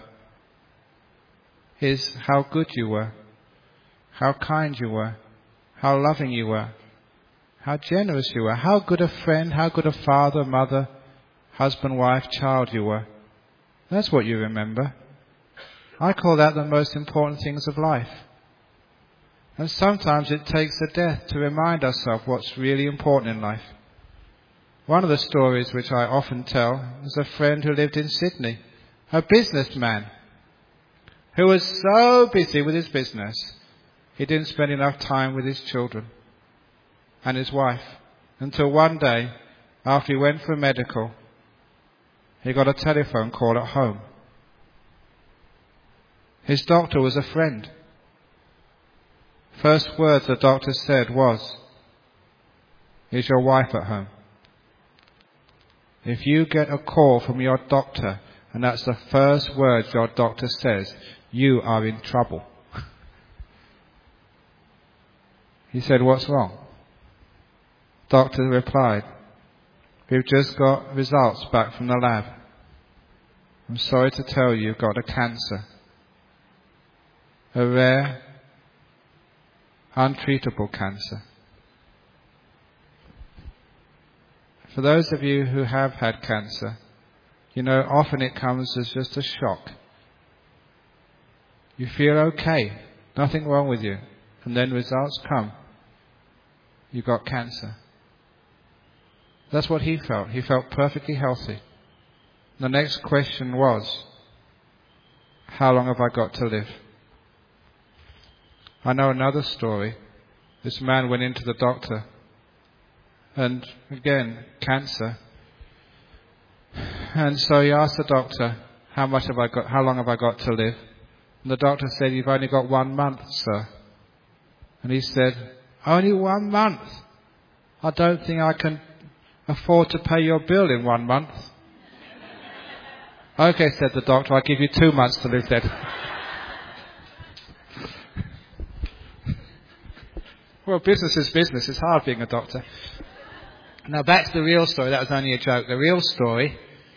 is how good you were, how kind you were, how loving you were, how generous you were, how good a friend, how good a father, mother, husband, wife, child you were. That's what you remember. I call that the most important things of life. And sometimes it takes a death to remind ourselves what's really important in life. One of the stories which I often tell is a friend who lived in Sydney, a businessman, who was so busy with his business, he didn't spend enough time with his children and his wife, until one day, after he went for a medical, he got a telephone call at home. His doctor was a friend. First words the doctor said was, "Is your wife at home?" If you get a call from your doctor and that's the first words your doctor says, you are in trouble. He said, "What's wrong?" Doctor replied, "We've just got results back from the lab. I'm sorry to tell you, you've got a cancer. A rare, untreatable cancer." For those of you who have had cancer, often it comes as just a shock. You feel okay, nothing wrong with you, and then results come. You've got cancer. That's what he felt. He felt perfectly healthy. The next question was, how long have I got to live? I know another story. This man went into the doctor, and again, cancer. And so he asked the doctor, how long have I got to live? And the doctor said, you've only got 1 month, sir. And he said, only 1 month? I don't think I can afford to pay your bill in 1 month. Okay, said the doctor, I'll give you 2 months to live then. Well, business is business. It's hard being a doctor. Now back to the real story. That was only a joke. The real story.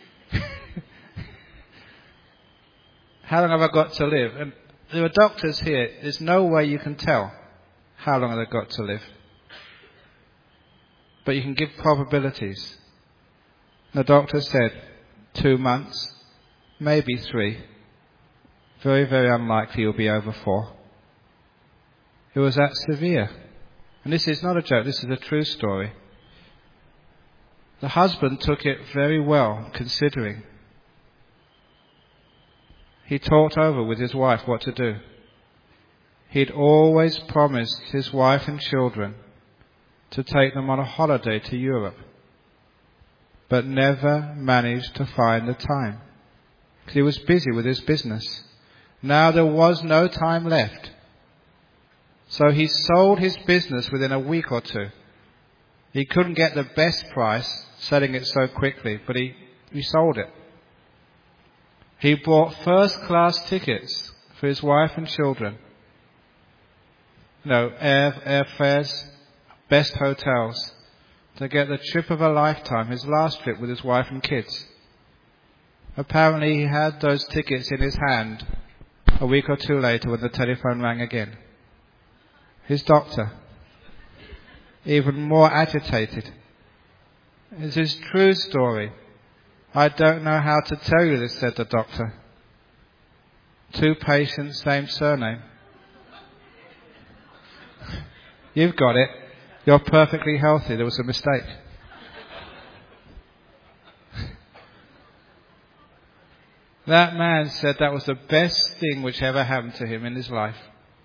How long have I got to live? And there are doctors here. There's no way you can tell how long they've got to live. But you can give probabilities. The doctor said 2 months, maybe 3. Very, very unlikely you'll be over 4. It was that severe. And this is not a joke, this is a true story. The husband took it very well, considering. He talked over with his wife what to do. He'd always promised his wife and children to take them on a holiday to Europe, but never managed to find the time, because he was busy with his business. Now there was no time left. So he sold his business within a week or 2. He couldn't get the best price selling it so quickly, but he sold it. He bought first-class tickets for his wife and children. Airfares, best hotels, to get the trip of a lifetime, his last trip with his wife and kids. Apparently he had those tickets in his hand a week or 2 later when the telephone rang again. His doctor, even more agitated. It's his true story. I don't know how to tell you this, said the doctor. 2 patients, same surname. You've got it. You're perfectly healthy. There was a mistake. That man said that was the best thing which ever happened to him in his life.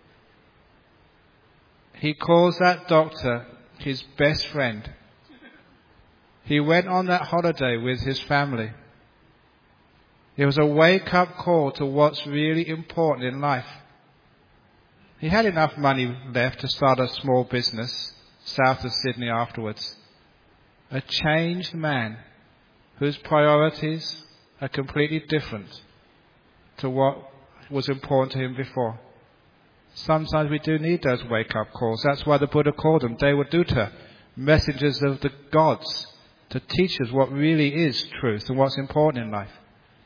He calls that doctor his best friend. He went on that holiday with his family. It was a wake-up call to what's really important in life. He had enough money left to start a small business south of Sydney afterwards. A changed man whose priorities are completely different to what was important to him before. Sometimes we do need those wake-up calls. That's why the Buddha called them Devaduta, messengers of the gods, to teach us what really is truth and what's important in life.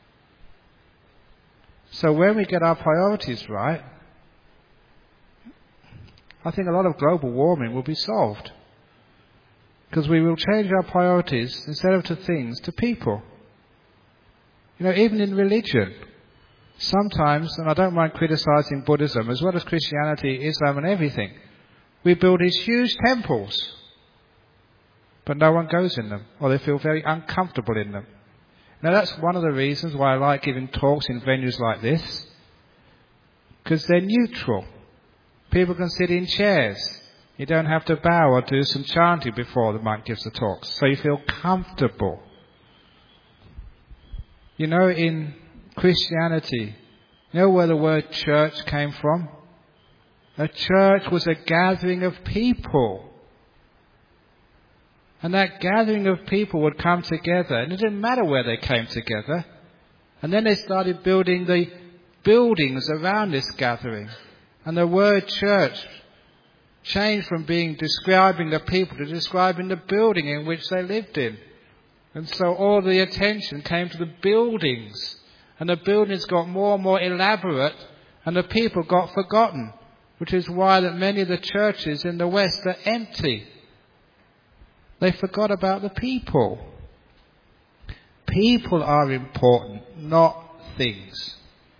So when we get our priorities right, I think a lot of global warming will be solved. Because we will change our priorities, instead of to things, to people. Even in religion, sometimes, and I don't mind criticizing Buddhism, as well as Christianity, Islam and everything, we build these huge temples, but no one goes in them, or they feel very uncomfortable in them. Now that's one of the reasons why I like giving talks in venues like this, because they're neutral. People can sit in chairs. You don't have to bow or do some chanting before the monk gives the talks, so you feel comfortable. In Christianity, where the word church came from? A church was a gathering of people. And that gathering of people would come together, and it didn't matter where they came together. And then they started building the buildings around this gathering. And the word church changed from describing the people to describing the building in which they lived in. And so all the attention came to the buildings. And the buildings got more and more elaborate, and the people got forgotten, which is why that many of the churches in the West are empty. They forgot about the people. People are important, not things.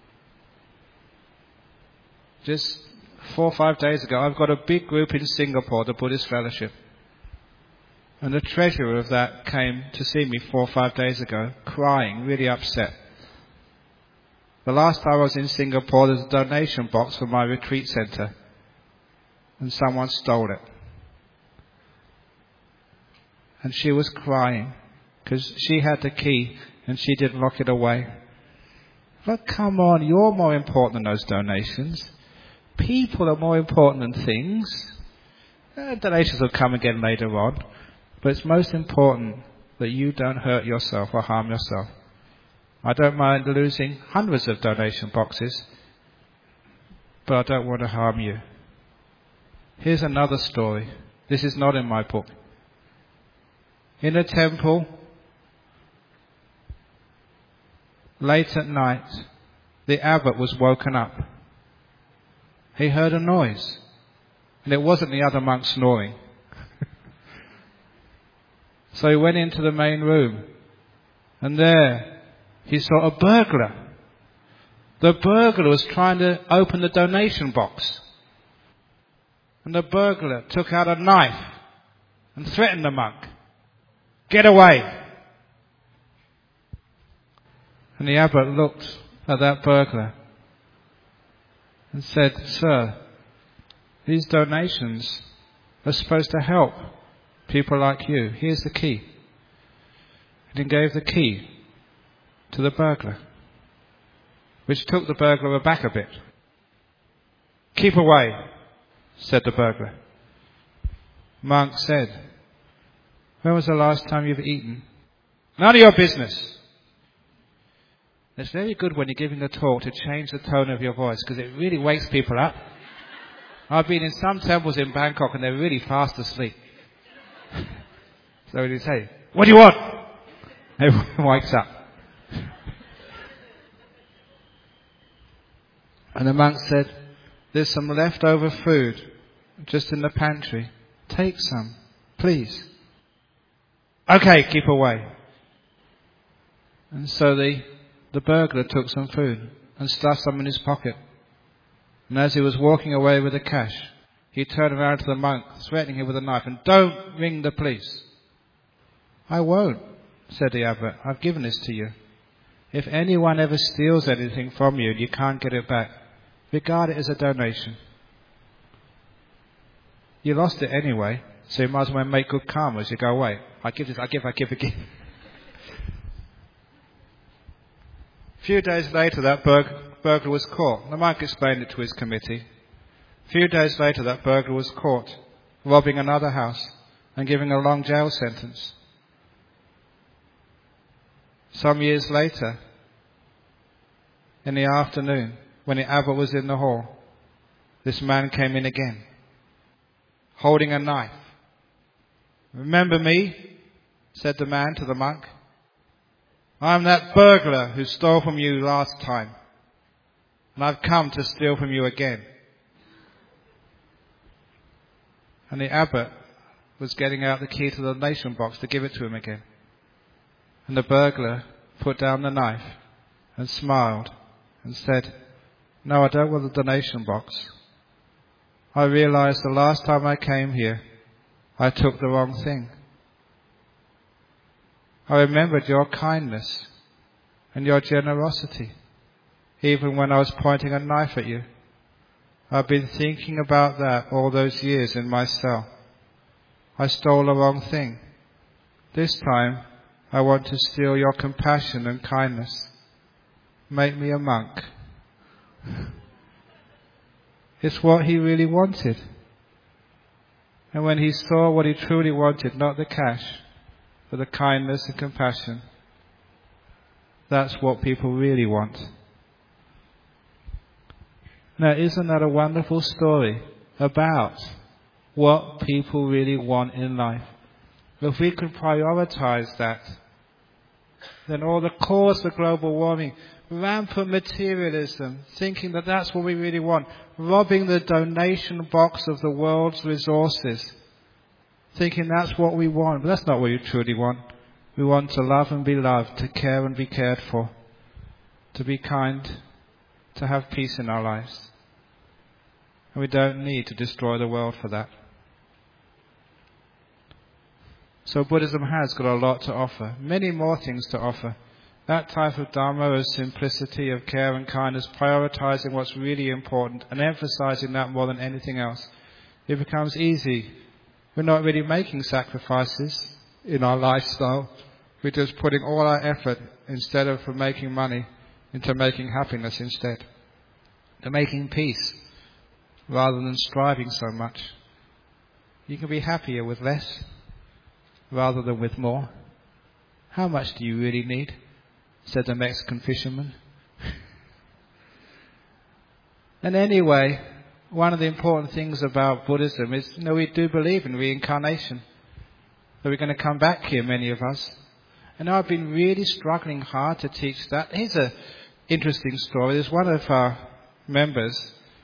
Just 4 or 5 days ago, I've got a big group in Singapore, the Buddhist Fellowship. And the treasurer of that came to see me 4 or 5 days ago, crying, really upset. The last time I was in Singapore, there was a donation box for my retreat centre, and someone stole it. And she was crying, because she had the key and she didn't lock it away. But come on, you're more important than those donations. People are more important than things. Donations will come again later on. But it's most important that you don't hurt yourself or harm yourself. I don't mind losing hundreds of donation boxes, but I don't want to harm you. Here's another story. This is not in my book. In a temple, late at night, the abbot was woken up. He heard a noise, and it wasn't the other monk snoring. So he went into the main room, and there he saw a burglar. The burglar was trying to open the donation box. And the burglar took out a knife and threatened the monk. Get away! And the abbot looked at that burglar and said, Sir, these donations are supposed to help people like you. Here's the key. And he gave the key to the burglar, which took the burglar aback a bit. Keep away, said the burglar. Monk said, when was the last time you've eaten? None of your business. It's very good when you're giving a talk to change the tone of your voice, because it really wakes people up. I've been in some temples in Bangkok and they're really fast asleep. So when you say, what do you want? Everyone wakes up. And the monk said, there's some leftover food just in the pantry. Take some, please. Okay, keep away. And so the burglar took some food and stuffed some in his pocket. And as he was walking away with the cash, he turned around to the monk, threatening him with a knife, and don't ring the police. I won't, said the abbot. I've given this to you. If anyone ever steals anything from you and you can't get it back, regard it as a donation. You lost it anyway, so you might as well make good karma as you go away. I give this, I give. A few days later, that burglar was caught. The monk explained it to his committee. A few days later, that burglar was caught, robbing another house and giving a long jail sentence. Some years later, in the afternoon, when the abbot was in the hall, this man came in again, holding a knife. Remember me? Said the man to the monk. I'm that burglar who stole from you last time, and I've come to steal from you again. And the abbot was getting out the key to the donation box to give it to him again. And the burglar put down the knife and smiled and said, no, I don't want the donation box. I realized the last time I came here, I took the wrong thing. I remembered your kindness and your generosity, even when I was pointing a knife at you. I've been thinking about that all those years in my cell. I stole the wrong thing. This time, I want to steal your compassion and kindness. Make me a monk. It's what he really wanted. And when he saw what he truly wanted, not the cash, but the kindness and compassion, that's what people really want. Now, isn't that a wonderful story about what people really want in life? If we could prioritize that, then all the cause for global warming, rampant materialism, thinking that that's what we really want, robbing the donation box of the world's resources, thinking that's what we want. But that's not what we truly want. We want to love and be loved, to care and be cared for, to be kind, to have peace in our lives. And we don't need to destroy the world for that. So Buddhism has got a lot to offer, many more things to offer. That type of Dharma of simplicity, of care and kindness, prioritizing what's really important and emphasizing that more than anything else. It becomes easy. We're not really making sacrifices in our lifestyle. We're just putting all our effort instead of from making money into making happiness instead. To making peace rather than striving so much. You can be happier with less rather than with more. How much do you really need? Said the Mexican fisherman. And anyway, one of the important things about Buddhism is, we do believe in reincarnation. That we're going to come back here, many of us. And I've been really struggling hard to teach that. Here's an interesting story. There's one of our members,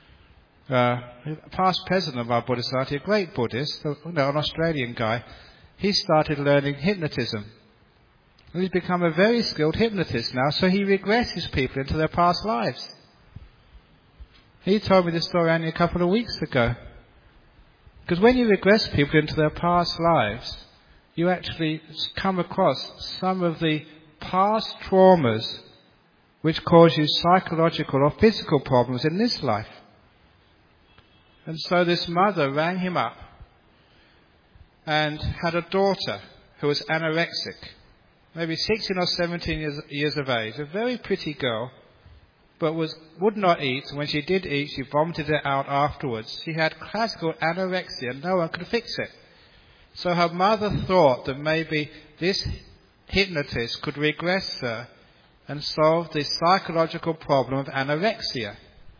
past president of our Buddhist Society, a great Buddhist, an Australian guy. He started learning hypnotism. And he's become a very skilled hypnotist now, so he regresses people into their past lives. He told me this story only a couple of weeks ago. Because when you regress people into their past lives, you actually come across some of the past traumas which cause you psychological or physical problems in this life. And so this mother rang him up and had a daughter who was anorexic, maybe 16 or 17 years of age, a very pretty girl, but would not eat. When she did eat, she vomited it out afterwards. She had classical anorexia, and no one could fix it. So her mother thought that maybe this hypnotist could regress her and solve the psychological problem of anorexia.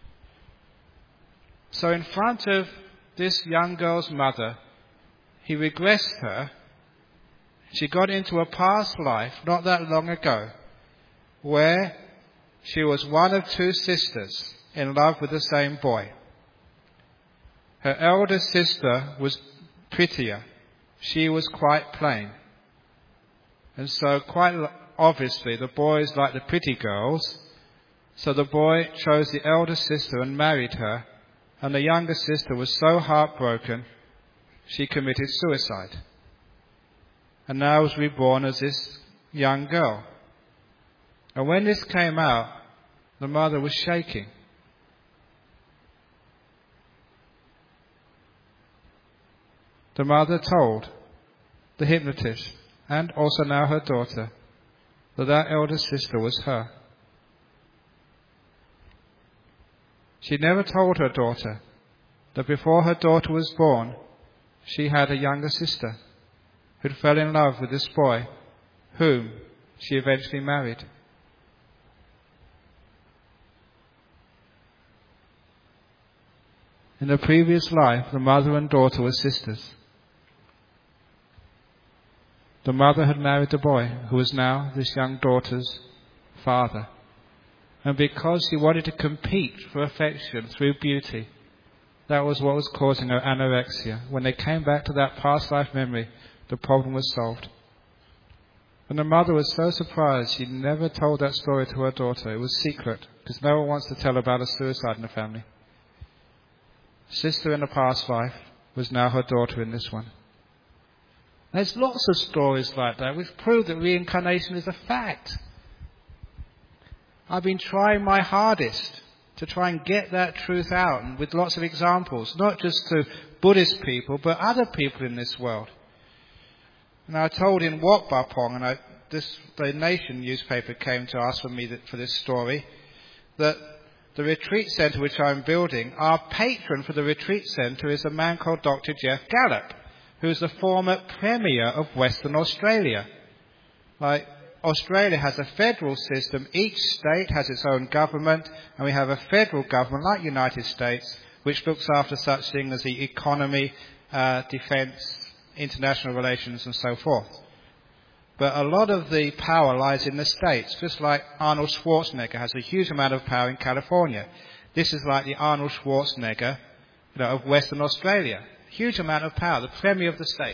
So in front of this young girl's mother, he regressed her. She got into a past life not that long ago where she was one of two sisters in love with the same boy. Her elder sister was prettier. She was quite plain. And so quite obviously the boys liked the pretty girls. So the boy chose the elder sister and married her. And the younger sister was so heartbroken, she committed suicide. And now was reborn as this young girl. And when this came out, the mother was shaking. The mother told the hypnotist, and also now her daughter, that elder sister was her. She never told her daughter that before her daughter was born, she had a younger sister who fell in love with this boy, whom she eventually married. In the previous life, the mother and daughter were sisters. The mother had married the boy, who was now this young daughter's father. And because she wanted to compete for affection through beauty, that was what was causing her anorexia. When they came back to that past life memory, the problem was solved. And the mother was so surprised she never told that story to her daughter. It was secret, because no one wants to tell about a suicide in the family. Sister in the past life was now her daughter in this one. There's lots of stories like that which prove that reincarnation is a fact. I've been trying my hardest to try and get that truth out, and with lots of examples, not just to Buddhist people, but other people in this world. And I told in Wat Pah Pong, and the Nation newspaper came to ask for me for this story, that the retreat centre which I'm building, our patron for the retreat centre is a man called Dr. Jeff Gallop, who's the former Premier of Western Australia. Like, Australia has a federal system. Each state has its own government, and we have a federal government like the United States, which looks after such things as the economy, defence, international relations, and so forth. But a lot of the power lies in the states, just like Arnold Schwarzenegger has a huge amount of power in California. This is like the Arnold Schwarzenegger, of Western Australia. Huge amount of power, the Premier of the state.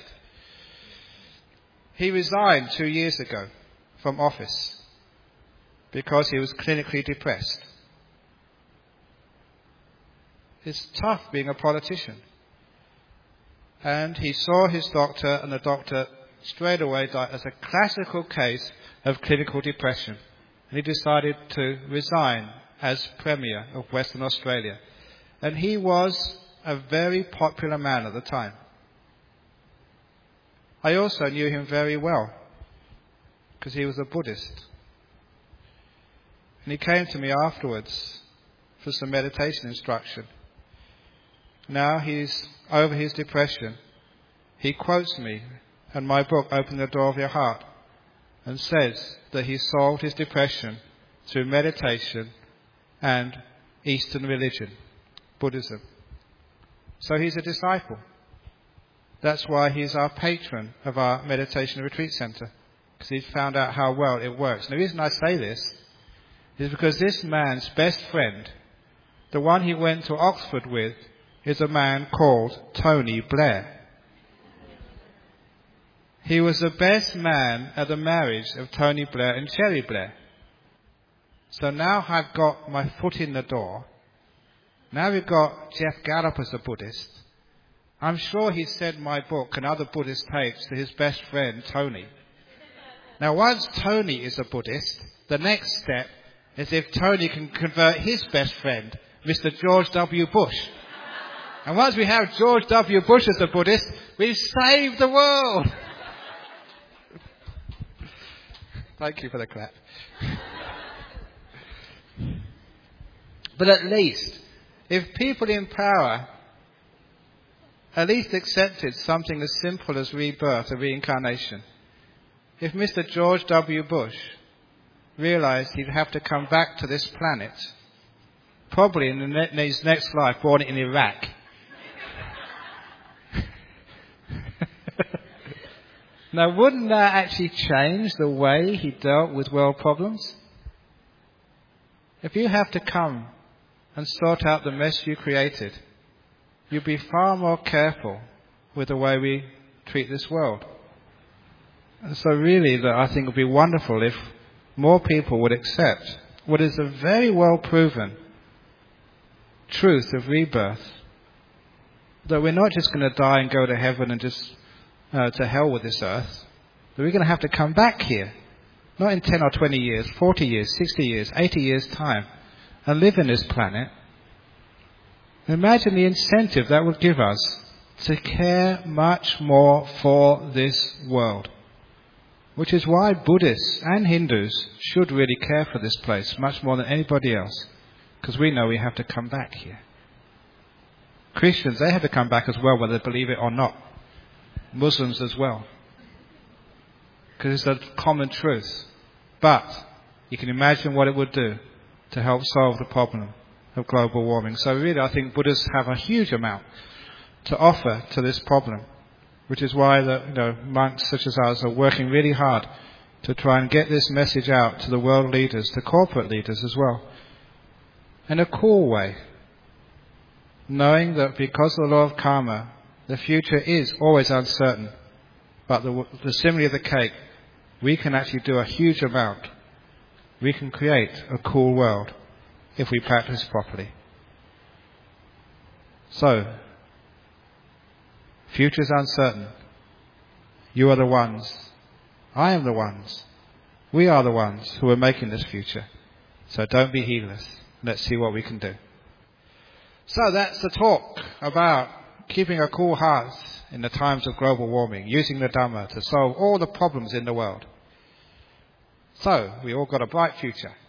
He resigned 2 years ago from office because he was clinically depressed. It's tough being a politician. And he saw his doctor, and the doctor straight away died as a classical case of clinical depression. And he decided to resign as Premier of Western Australia. And he was a very popular man at the time. I also knew him very well because he was a Buddhist. And he came to me afterwards for some meditation instruction. Now he's over his depression. He quotes me and my book, Open the Door of Your Heart, and says that he solved his depression through meditation and Eastern religion, Buddhism. So he's a disciple. That's why he's our patron of our meditation retreat centre, because he's found out how well it works. And the reason I say this is because this man's best friend, the one he went to Oxford with, is a man called Tony Blair. He was the best man at the marriage of Tony Blair and Cherry Blair. So now I've got my foot in the door. Now we've got Jeff Gallup as a Buddhist. I'm sure he sent my book and other Buddhist tapes to his best friend, Tony. Now once Tony is a Buddhist, the next step is if Tony can convert his best friend, Mr. George W. Bush. And once we have George W. Bush as a Buddhist, we've saved the world. Thank you for the clap. But at least, if people in power at least accepted something as simple as rebirth or reincarnation, if Mr. George W. Bush realized he'd have to come back to this planet, probably in his next life born in Iraq, now wouldn't that actually change the way he dealt with world problems? If you have to come and sort out the mess you created, you'd be far more careful with the way we treat this world. And so really, I think it would be wonderful if more people would accept what is a very well proven truth of rebirth, that we're not just going to die and go to heaven and just to hell with this earth, that we're going to have to come back here, not in 10 or 20 years, 40 years, 60 years, 80 years' time, and live in this planet. Imagine the incentive that would give us to care much more for this world, which is why Buddhists and Hindus should really care for this place much more than anybody else, because we know we have to come back here. Christians, they have to come back as well, whether they believe it or not. Muslims as well, because it's a common truth. But you can imagine what it would do to help solve the problem of global warming. So really, I think Buddhists have a huge amount to offer to this problem, which is why the monks such as us are working really hard to try and get this message out to the world leaders, to corporate leaders as well, in a cool way, knowing that because of the law of karma, the future is always uncertain, but the simile of the cake, we can actually do a huge amount. We can create a cool world if we practice properly. So, future is uncertain. You are the ones. I am the ones. We are the ones who are making this future. So don't be heedless. Let's see what we can do. So that's the talk about keeping a cool heart in the times of global warming, using the Dhamma to solve all the problems in the world. So, we all got a bright future.